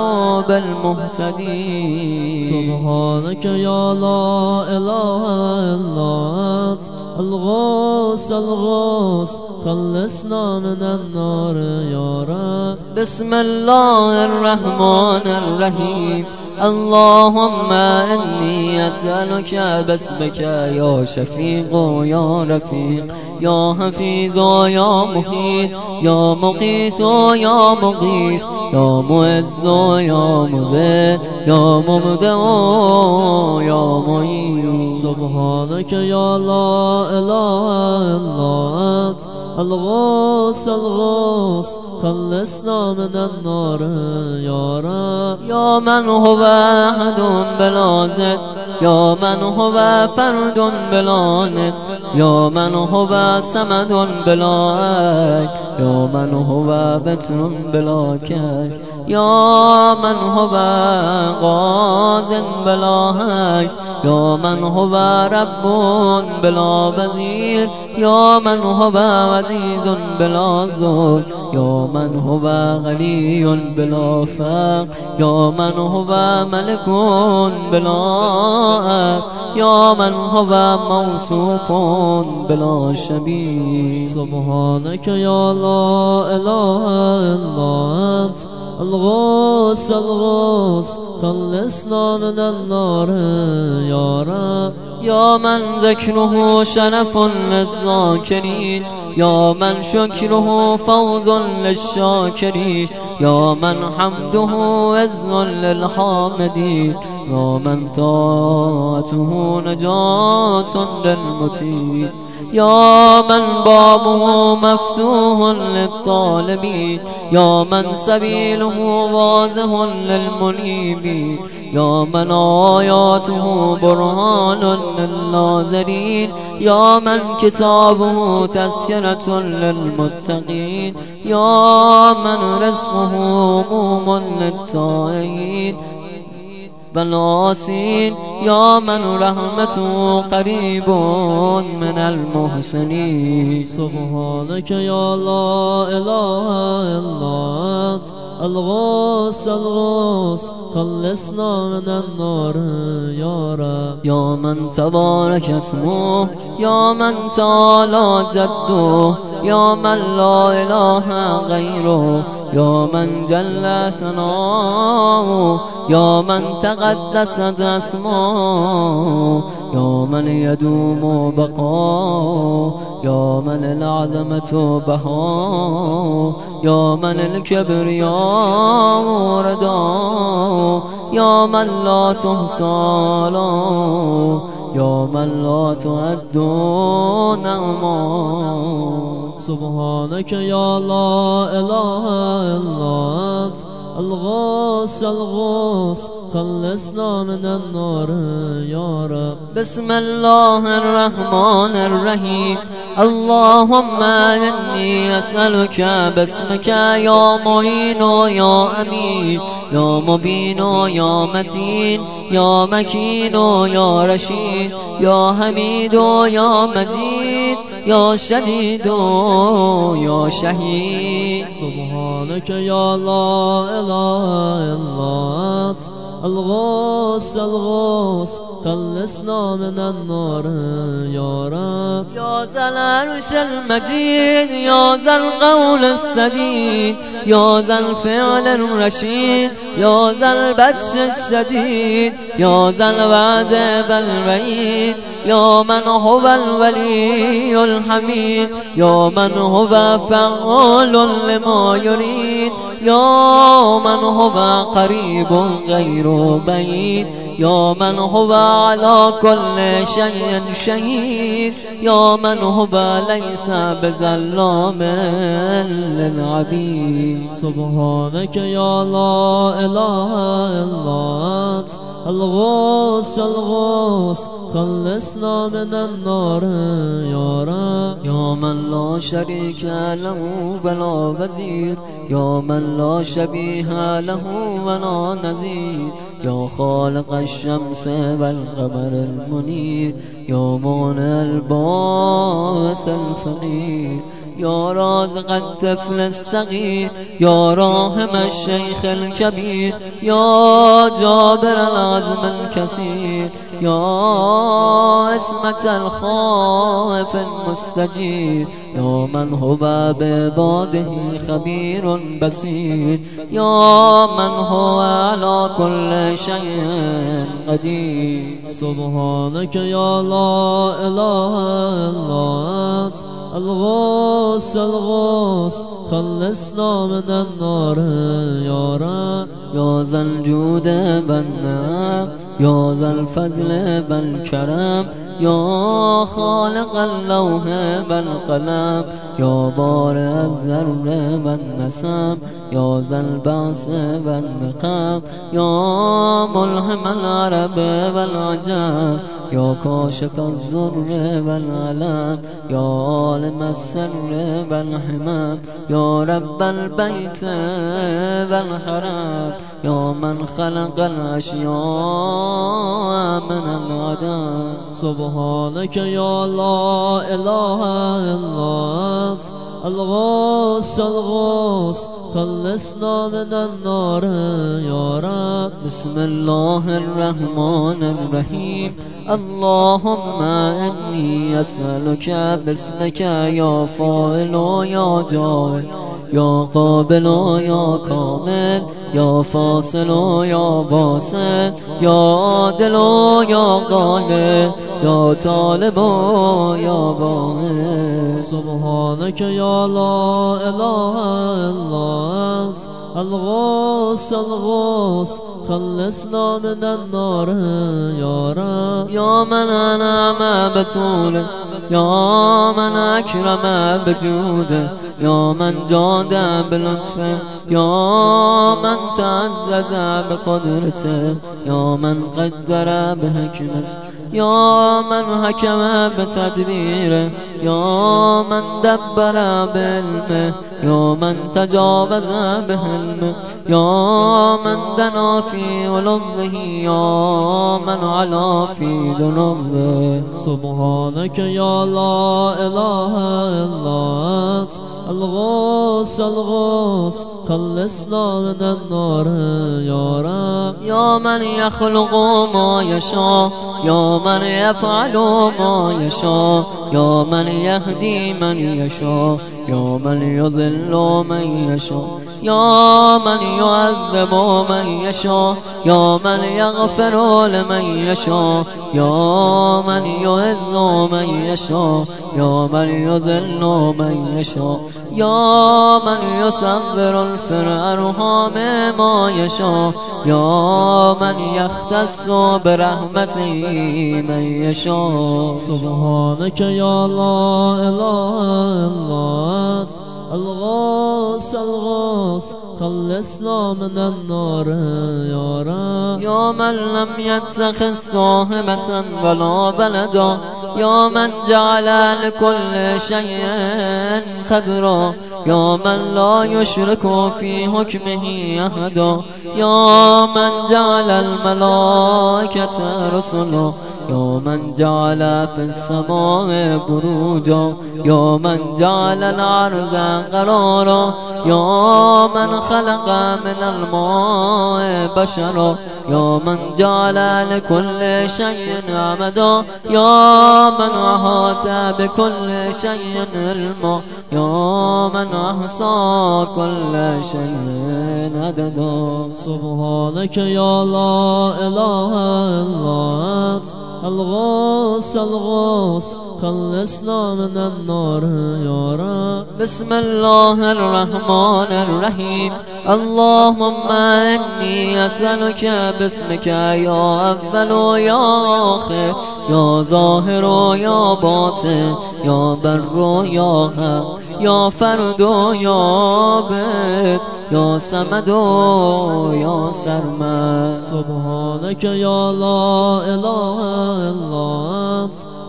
بالمهتدين. سبحانك يا لا إله إلا أنت الغوث الغوث خلصنا من النار يا رب. بسم الله الرحمن الرحيم. اللهم إني أسألك باسمك يا شفيق يا رفيق يا حفيظ يا محيط يا مقيت يا مغيث يا معز يا مذل يا مبدع يا معين. سبحانك يا لا إله إلا أنت الغوث الغوث خلصنا من النار يا رب. يا من هو أحد بلا ضد، يا من هو فرد بلا ند، يا من هو صمد بلا عيب، يا من هو بتر بلا كيف، يا من هو غاز بلا حيف، يا من هو رب بلا وزير، يا من هو عزيز بلا ذل، يا من هو غني بلا فقر، يا من هو ملك بلا عيب، يا من هو موصوف بلا شبيه. سبحانك يا لا إله إلا أنت الغوث الغوث خلصنا من النار يا رب. يا من ذكره شرف للذاكرين، يا من شكره فوز للشاكرين، يا من حمده عز للحامدين، يا من طاعته نجاة للمطيعين، يا من بابه مفتوح للطالبين، يا من سبيله واضح للمنيبين، يا من آياته برهان للناظرين، يا من كتابه تذكرة للمتقين، يا من رزقه عموم للطائعين بالعاصين، يا من رحمته قريب من المحسنين. سبحانك يا لا إله إلا أنت الغوث الغوث خلصنا من النار يا رب. يا من تبارك اسمه، يا من تعالى جده، يا من لا إله غيره، يا من جل ثناؤه، يا من تقدست اسماؤه، يا من يدوم بقاؤه، يا من العظمة بهاؤه، يا من الكبرياء رداؤه، يا من لا تحصى له، يا من لا تعد نعماؤه. سبحانك يا لا إله إلا أنت الغوث الغوث خلصنا من النار يا رب. بسم الله الرحمن الرحيم. اللهم إني أسألك باسمك يا معين يا أمين يا مبين يا متين يا مكين يا رشيد يا حميد يا مجيد یا شدید یا شهید. سبحانك يا لا إله إلا أنت الغوث الغوث خلصنا من النار يا رب. يا ذا العرش المجيد يا ذا القول السديد يا ذا الفعل الرشيد يا ذا البطش الشديد يا ذا الوعد والوعيد يا من هو الولي الحميد يا من هو فعال لما يريد يا من هو قريب غير بعيد يا من هو على كل شيء شهيد يا من هو ليس بظلام للعبيد. سبحانك يا لا إله إلا أنت الغوث الغوث خلصنا من النار يا رب. يا من لا شريك له ولا وزير يا من لا شبيه له ولا نظير يا خالق الشمس والقمر المنير يا مانع الباس الفقير يا رازق الطفل الصغير يا راحم الشيخ الكبير يا جابر العزم الكثير يا اسمة الخائف المستجير يا من هو بعباده خبير بصير يا من هو على كل شيء قدير. سبحانك يا لا إله إلا أنت الغوث الغوث خلصنا من النار يا رب. يا ذا الجود والنعم يا ذا الفضل والكرم يا خالق اللوح والقلم يا بارئ الذر والنسم يا ذا البعث والنقم يا ملهم العرب والعجم يا كاشف الضر والعلم يا عالم السر والحمام يا رب البيت والحرم يا من خلق الأشياء من العدم. سبحانك يا لا إله إلا أنت الغوث الغوث خلصنا من النار يا رب. بسم الله الرحمن الرحيم. اللهم إني أسألك باسمك يا فاعل يا جاعل يا قابل يا كامل يا فاصل يا باسل يا عادل يا غالب يا طالب يا باهر. سبحانك يا لا إله إلا أنت الغوث الغوث خلصنا من النار يا رب. يا من أنعم بطوله يا من أكرم بجوده يا من جاد بلطفه يا من تعزز بقدرته يا من قدر بحكمته يا من حكم بتدبيره يا من دبر بعلمه يا من تجاوز بحلمه يا من دنا في علمه يا من علا في ذنوبه. سبحانك يا لا إله إلا أنت الغوث الغوث خلصنا من النار يا رب. يا من يخلق ما يشاء يا من يفعل ما يشاء يا من يهدي من يشاء يا من يضل من يشاء يا من يعذب من يشاء يا من يغفر لمن يشاء يا من يعز من يشاء يا من يذل من يشاء يا من يصبر الأرحام ما يشاء يا من يختص برحمته من يشاء. سبحانك يا لا إله إلا أنت الغوث الغوث خلصنا من النار يا رب. يا من لم يتخذ صاحبة ولا ولدا يا من جعل لكل شيء قدرا يا من لا يشرك في حكمه أحدا يا من جعل الملائكة رسلا يا من جعل في السماء بروجا يا من جعل الأرض قرارا يا من خلق من الماء بشرا يا من جعل لكل شيء عمدا يا من أحاط بكل شيء علما يا من أحصى كل شيء عددا سبحانك يا لا إله إلا أنت الغوث الغوث خلصنا من النار يا رب. بسم الله الرحمن الرحيم اللهم إني أسألك باسمك يا أول يا آخر يا ظاهر يا باطن يا بر يا حق يا فرد يا بد يا صمد يا سرمد سبحانك يا لا إله إلا أنت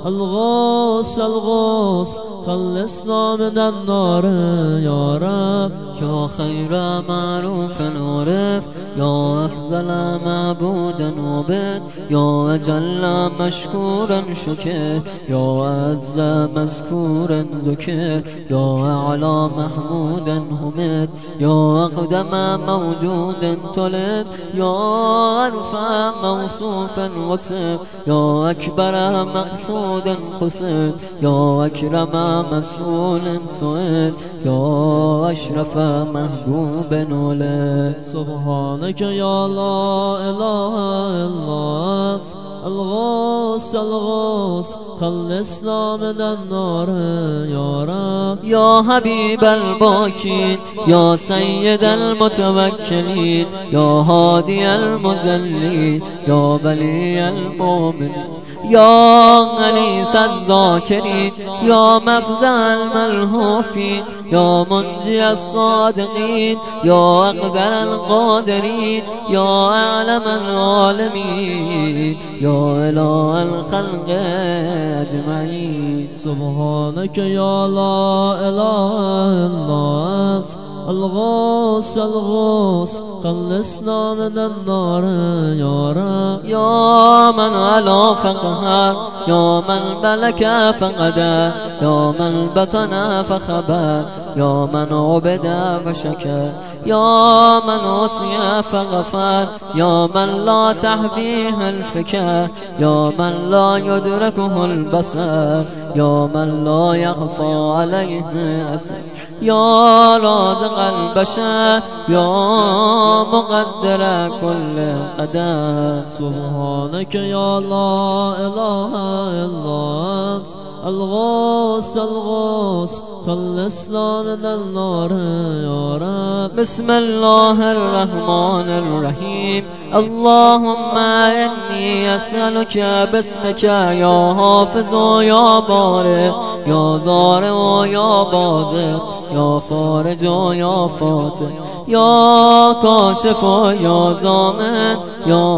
الغوث الغوث خلصنا من النار يا رب. يا خير معروف عرف يا أفضل معبود عبد يا أجل مشكورا شكر يا أعز مذكورا ذكر يا أعلى محمودا حمد يا أقدم موجود طلب يا أرفع موصوفا وصف يا أكبر مقصود قصد يا أكرم مسؤول سؤال يا أشرف محبوب ولد. سبحانك يا لا إله إلا أنت الغوث الغوث خلصنا من النار يا رب. يا حبيب الباكين يا سيد المتوكلين يا هادي المذلين يا ولي المؤمن يا أنيس الذاكرين يا مفزع الملهوفين يا منجي الصادقين يا أقدر القادرين يا أعلم العالمين يا إله الخلق أجمعين. سبحانك يا لا إله إلا أنت الغوث الغوث خلصنا من النار يا رب. يا من على فقهر يا من ملك فقدر يا من بطن فخبر يا من عبد فشكر يا من عصي فغفر يا من لا تحبيه الفكر يا من لا يدركه البصر يا من لا يخفى عليه أثر يا رازق البشر يا مقدر كل قدر. سبحانك يا لا إله إلا أنت الغوث الغوث خلصنا من النار يا رب. بسم الله الرحمن الرحيم اللهم إني أسألك باسمك يا حافظ يا بارئ يا زارع يا بازق يا فارج يا فاتح يا كاشف يا زامن يا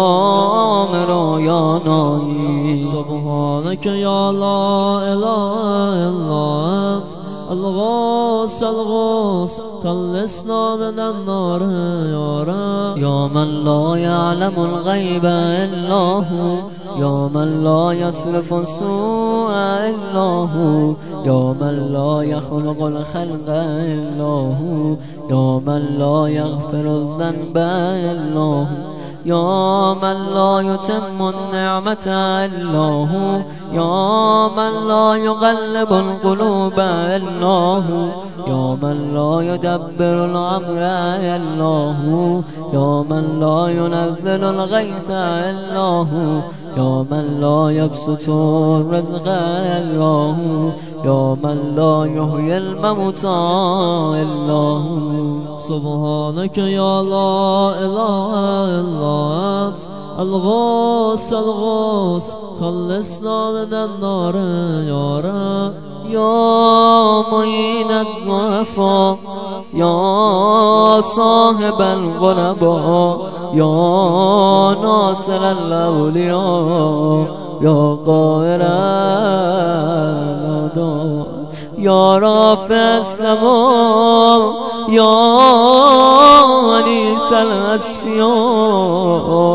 آمر يا ناهي. سبحانك يا لا إله إلا أنت الغوث الغوث خلصنا من النار يا رب. يا من لا يعلم الغيب إلا هو يا من لا يصرف السوء إلا هو يا من لا يخلق الخلق إلا هو يا من لا يغفر الذنب إلا هو يا من لا يتم النعمة إلا هو يا من لا يقلب القلوب إلا هو يا من لا يدبر الأمر إلا هو يا من لا ينزل الغيث إلا هو يا من لا يبسط الرزق إلا هو يا من لا يحيي الموتى إلا هو. سبحانك يا لا إله إلا أنت الغوث الغوث خلصنا من النار يا رب. يا معين الضعفاء يا صاحب الغرباء يا ناصر الأولياء يا قاهر الأعداء يا رافع السماء يا أنيس الأصفياء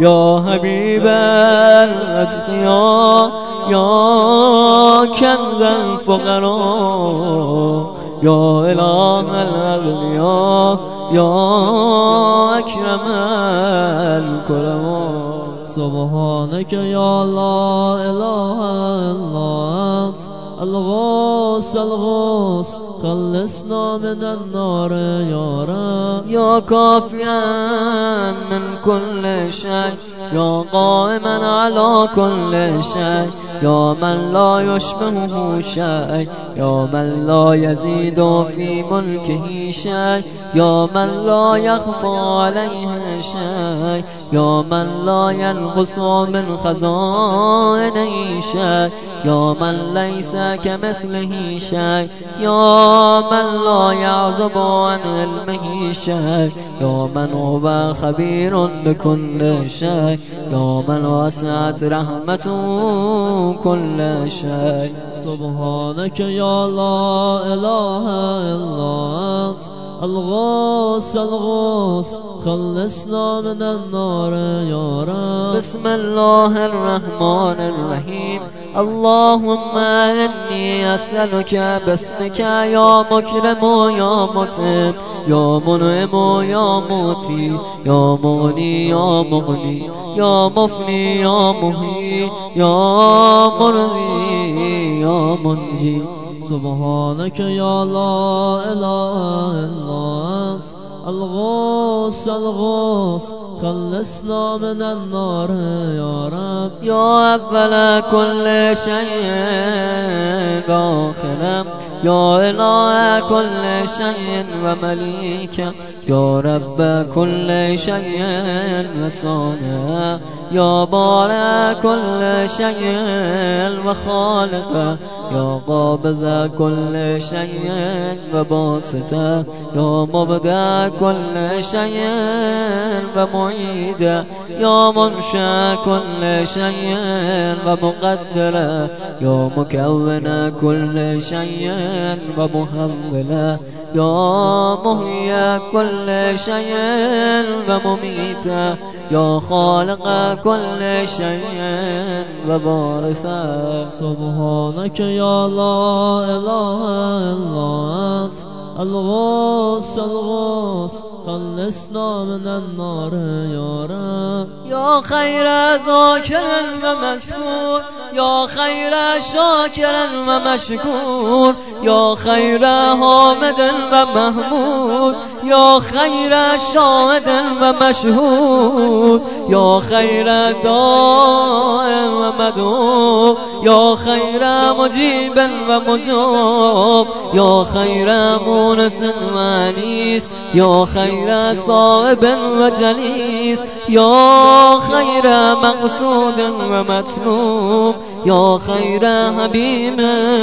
یا حبیب الاتقیا یا کنز الفقرا یا اله الاغنیا یا اکرم الکرما سبحانك يا لا إله إلا أنت الغوث الغوث خلصنا من النار يا رب يا كافيا من كل شيء يا قائما على كل شيء يا من لا يشبهه شيء يا من لا يزيد في ملكه شيء يا من لا يخفى عليه شيء يا من لا ينقص من خزائنه شيء يا من ليس كمثله شيء يا من لا يعزب عن علمه شيء يا من هو خبير بكل شيء يا من وسعت رحمته كل شيء سبحانك يا لا إله إلا أنت الغوث الغوث خلصنا من النار يا رب بسم الله الرحمن الرحيم اللهم إني أسألك باسمك يا مكرم يا متم يا منعم يا موتي يا مغني يا مغني يا مفني يا مهي يا مرضي يا منجي سبحانك يا لا إله إلا أنت الغوث الغوث خلصنا من النار يا رب يا أول كل شيء آخر يا إله كل شيء ومليك يا رب كل شيء وصانع يا بارئ كل شيء وخالق يا قابض كل شيء وباسط يا مبدع كل شيء ومعيد يا منشأ كل شيء ومقدر يا مكون كل شيء ومحول يا مهي كل شيء ومميت يا خالق كل شيء وبارث سبحانك يا لا إله إلا أنت الغوث الغوث خلصنا من النار يا رب يا خير ذاكر ومذكور يا خير شاكر ومشكور يا خير حامد ومحمود يا خير شاهد ومشهود يا خير داع ومدعو يا خير مجيب ومجاب يا خير مونس وانيس يا خير صاحب وجليس يا خير مقصود ومطلوب يا خير حبيب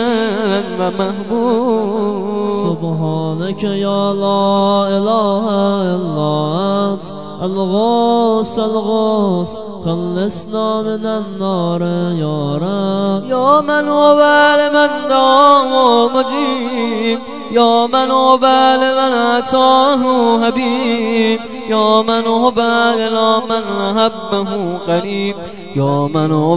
ومحبوب سبحانك يا لا إله إلا أنت الغوث الغوث خلصنا من النار يا رب يا من هو لمن دعاه مجيب يا من هو لمن أتاه حبيب يا من هو إلى من هبه قريب يا من هو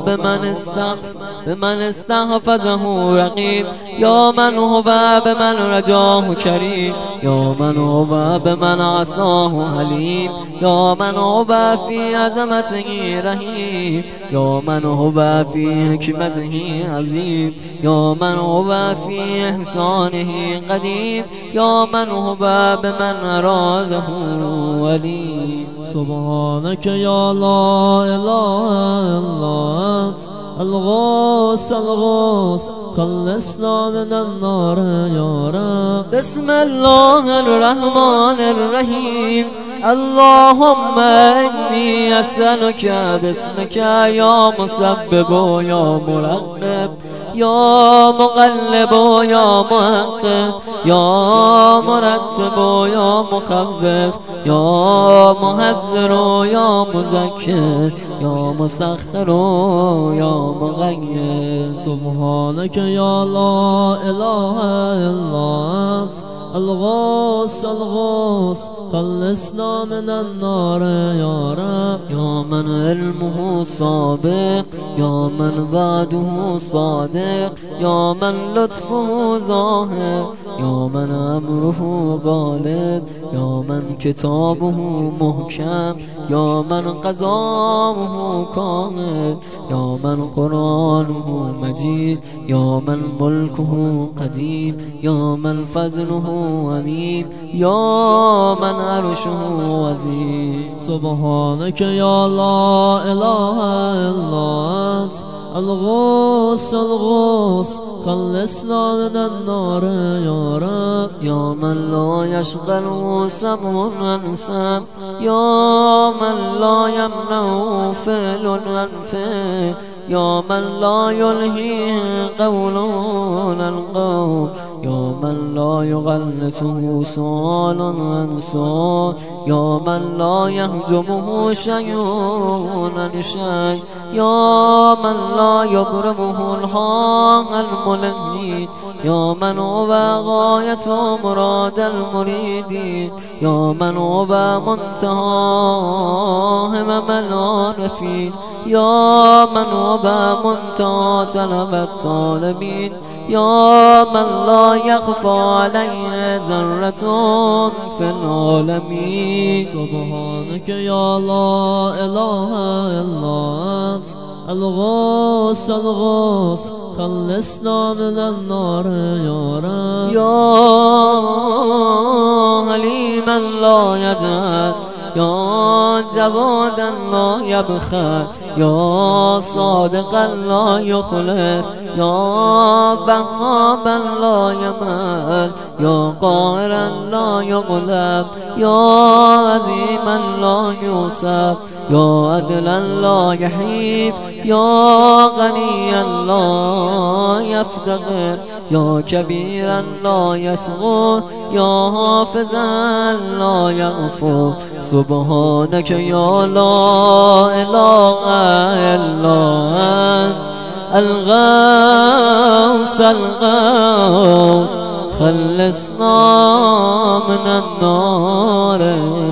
بمن استحفظه رقيب يا من هو بمن رجاه كريم يا من هو بمن عصاه حليم يا من هو في عظمته رحيم يا من هو في حكمته عظيم يا من هو في إحسانه قديم يا من هو بمن أراده ولي سبحانك يا لا إله إلا أنت الغوث الغوث خلصنا من النار يا رب بسم الله الرحمن الرحيم اللهم إني أسألك باسمك يا مسبب يا مرقب يا مقلب يا محقق يا مرتب يا مخفف يا مهذر يا مذكر يا مسخر يا مغير سبحانك يا لا إله إلا أنت الغوث الغوث خلصنا من النار يا رب. يا من علمه سابق، يا من بعده صادق، يا من لطفه ظاهر، يا من أمره غالب، يا من كتابه محکم، يا من قضاؤه كامل، يا من قرآنه مجيد، يا من ملكه قديم، يا من فضله عليم، يا من عرشه عظيم. سبحانك يا لا إله إلا أنت الغوث الغوث خلصنا من النار يا رب. يا من لا يشغله سمع عن سمع، يا من لا يمنع فعل عن فعل، يا من لا يلهيه قول عن قول، يا من لا يغلسه سؤال عن سؤال، يا من لا يهجمه شيء عن شيء، يا من لا يبرمه الحق الملهي، يا من هو غاية مراد المريدين، يا من هو منتهى همم العارفين، يا من هو منتهى طلب الطالبين، يا من لا يخفى عليه ذرة في العالمين. سبحانك يا لا إله إلا أنت الغوث الغوث خلصنا من النار يا رب. يا حليما لا يجهل، يا جوادا لا يبخل، يا صادقا لا يخلف، يا بهابا لا يمل، يا قاهرا لا يغلب، يا عظيما لا يوصف، يا عدلا لا يحيف، يا غنيا لا يفتقر، يا كبيرا لا يصغر، يا حافظا لا يغفر. سبحانك يا لا إله إلا أنت الغوث الغوث خلصنا من النار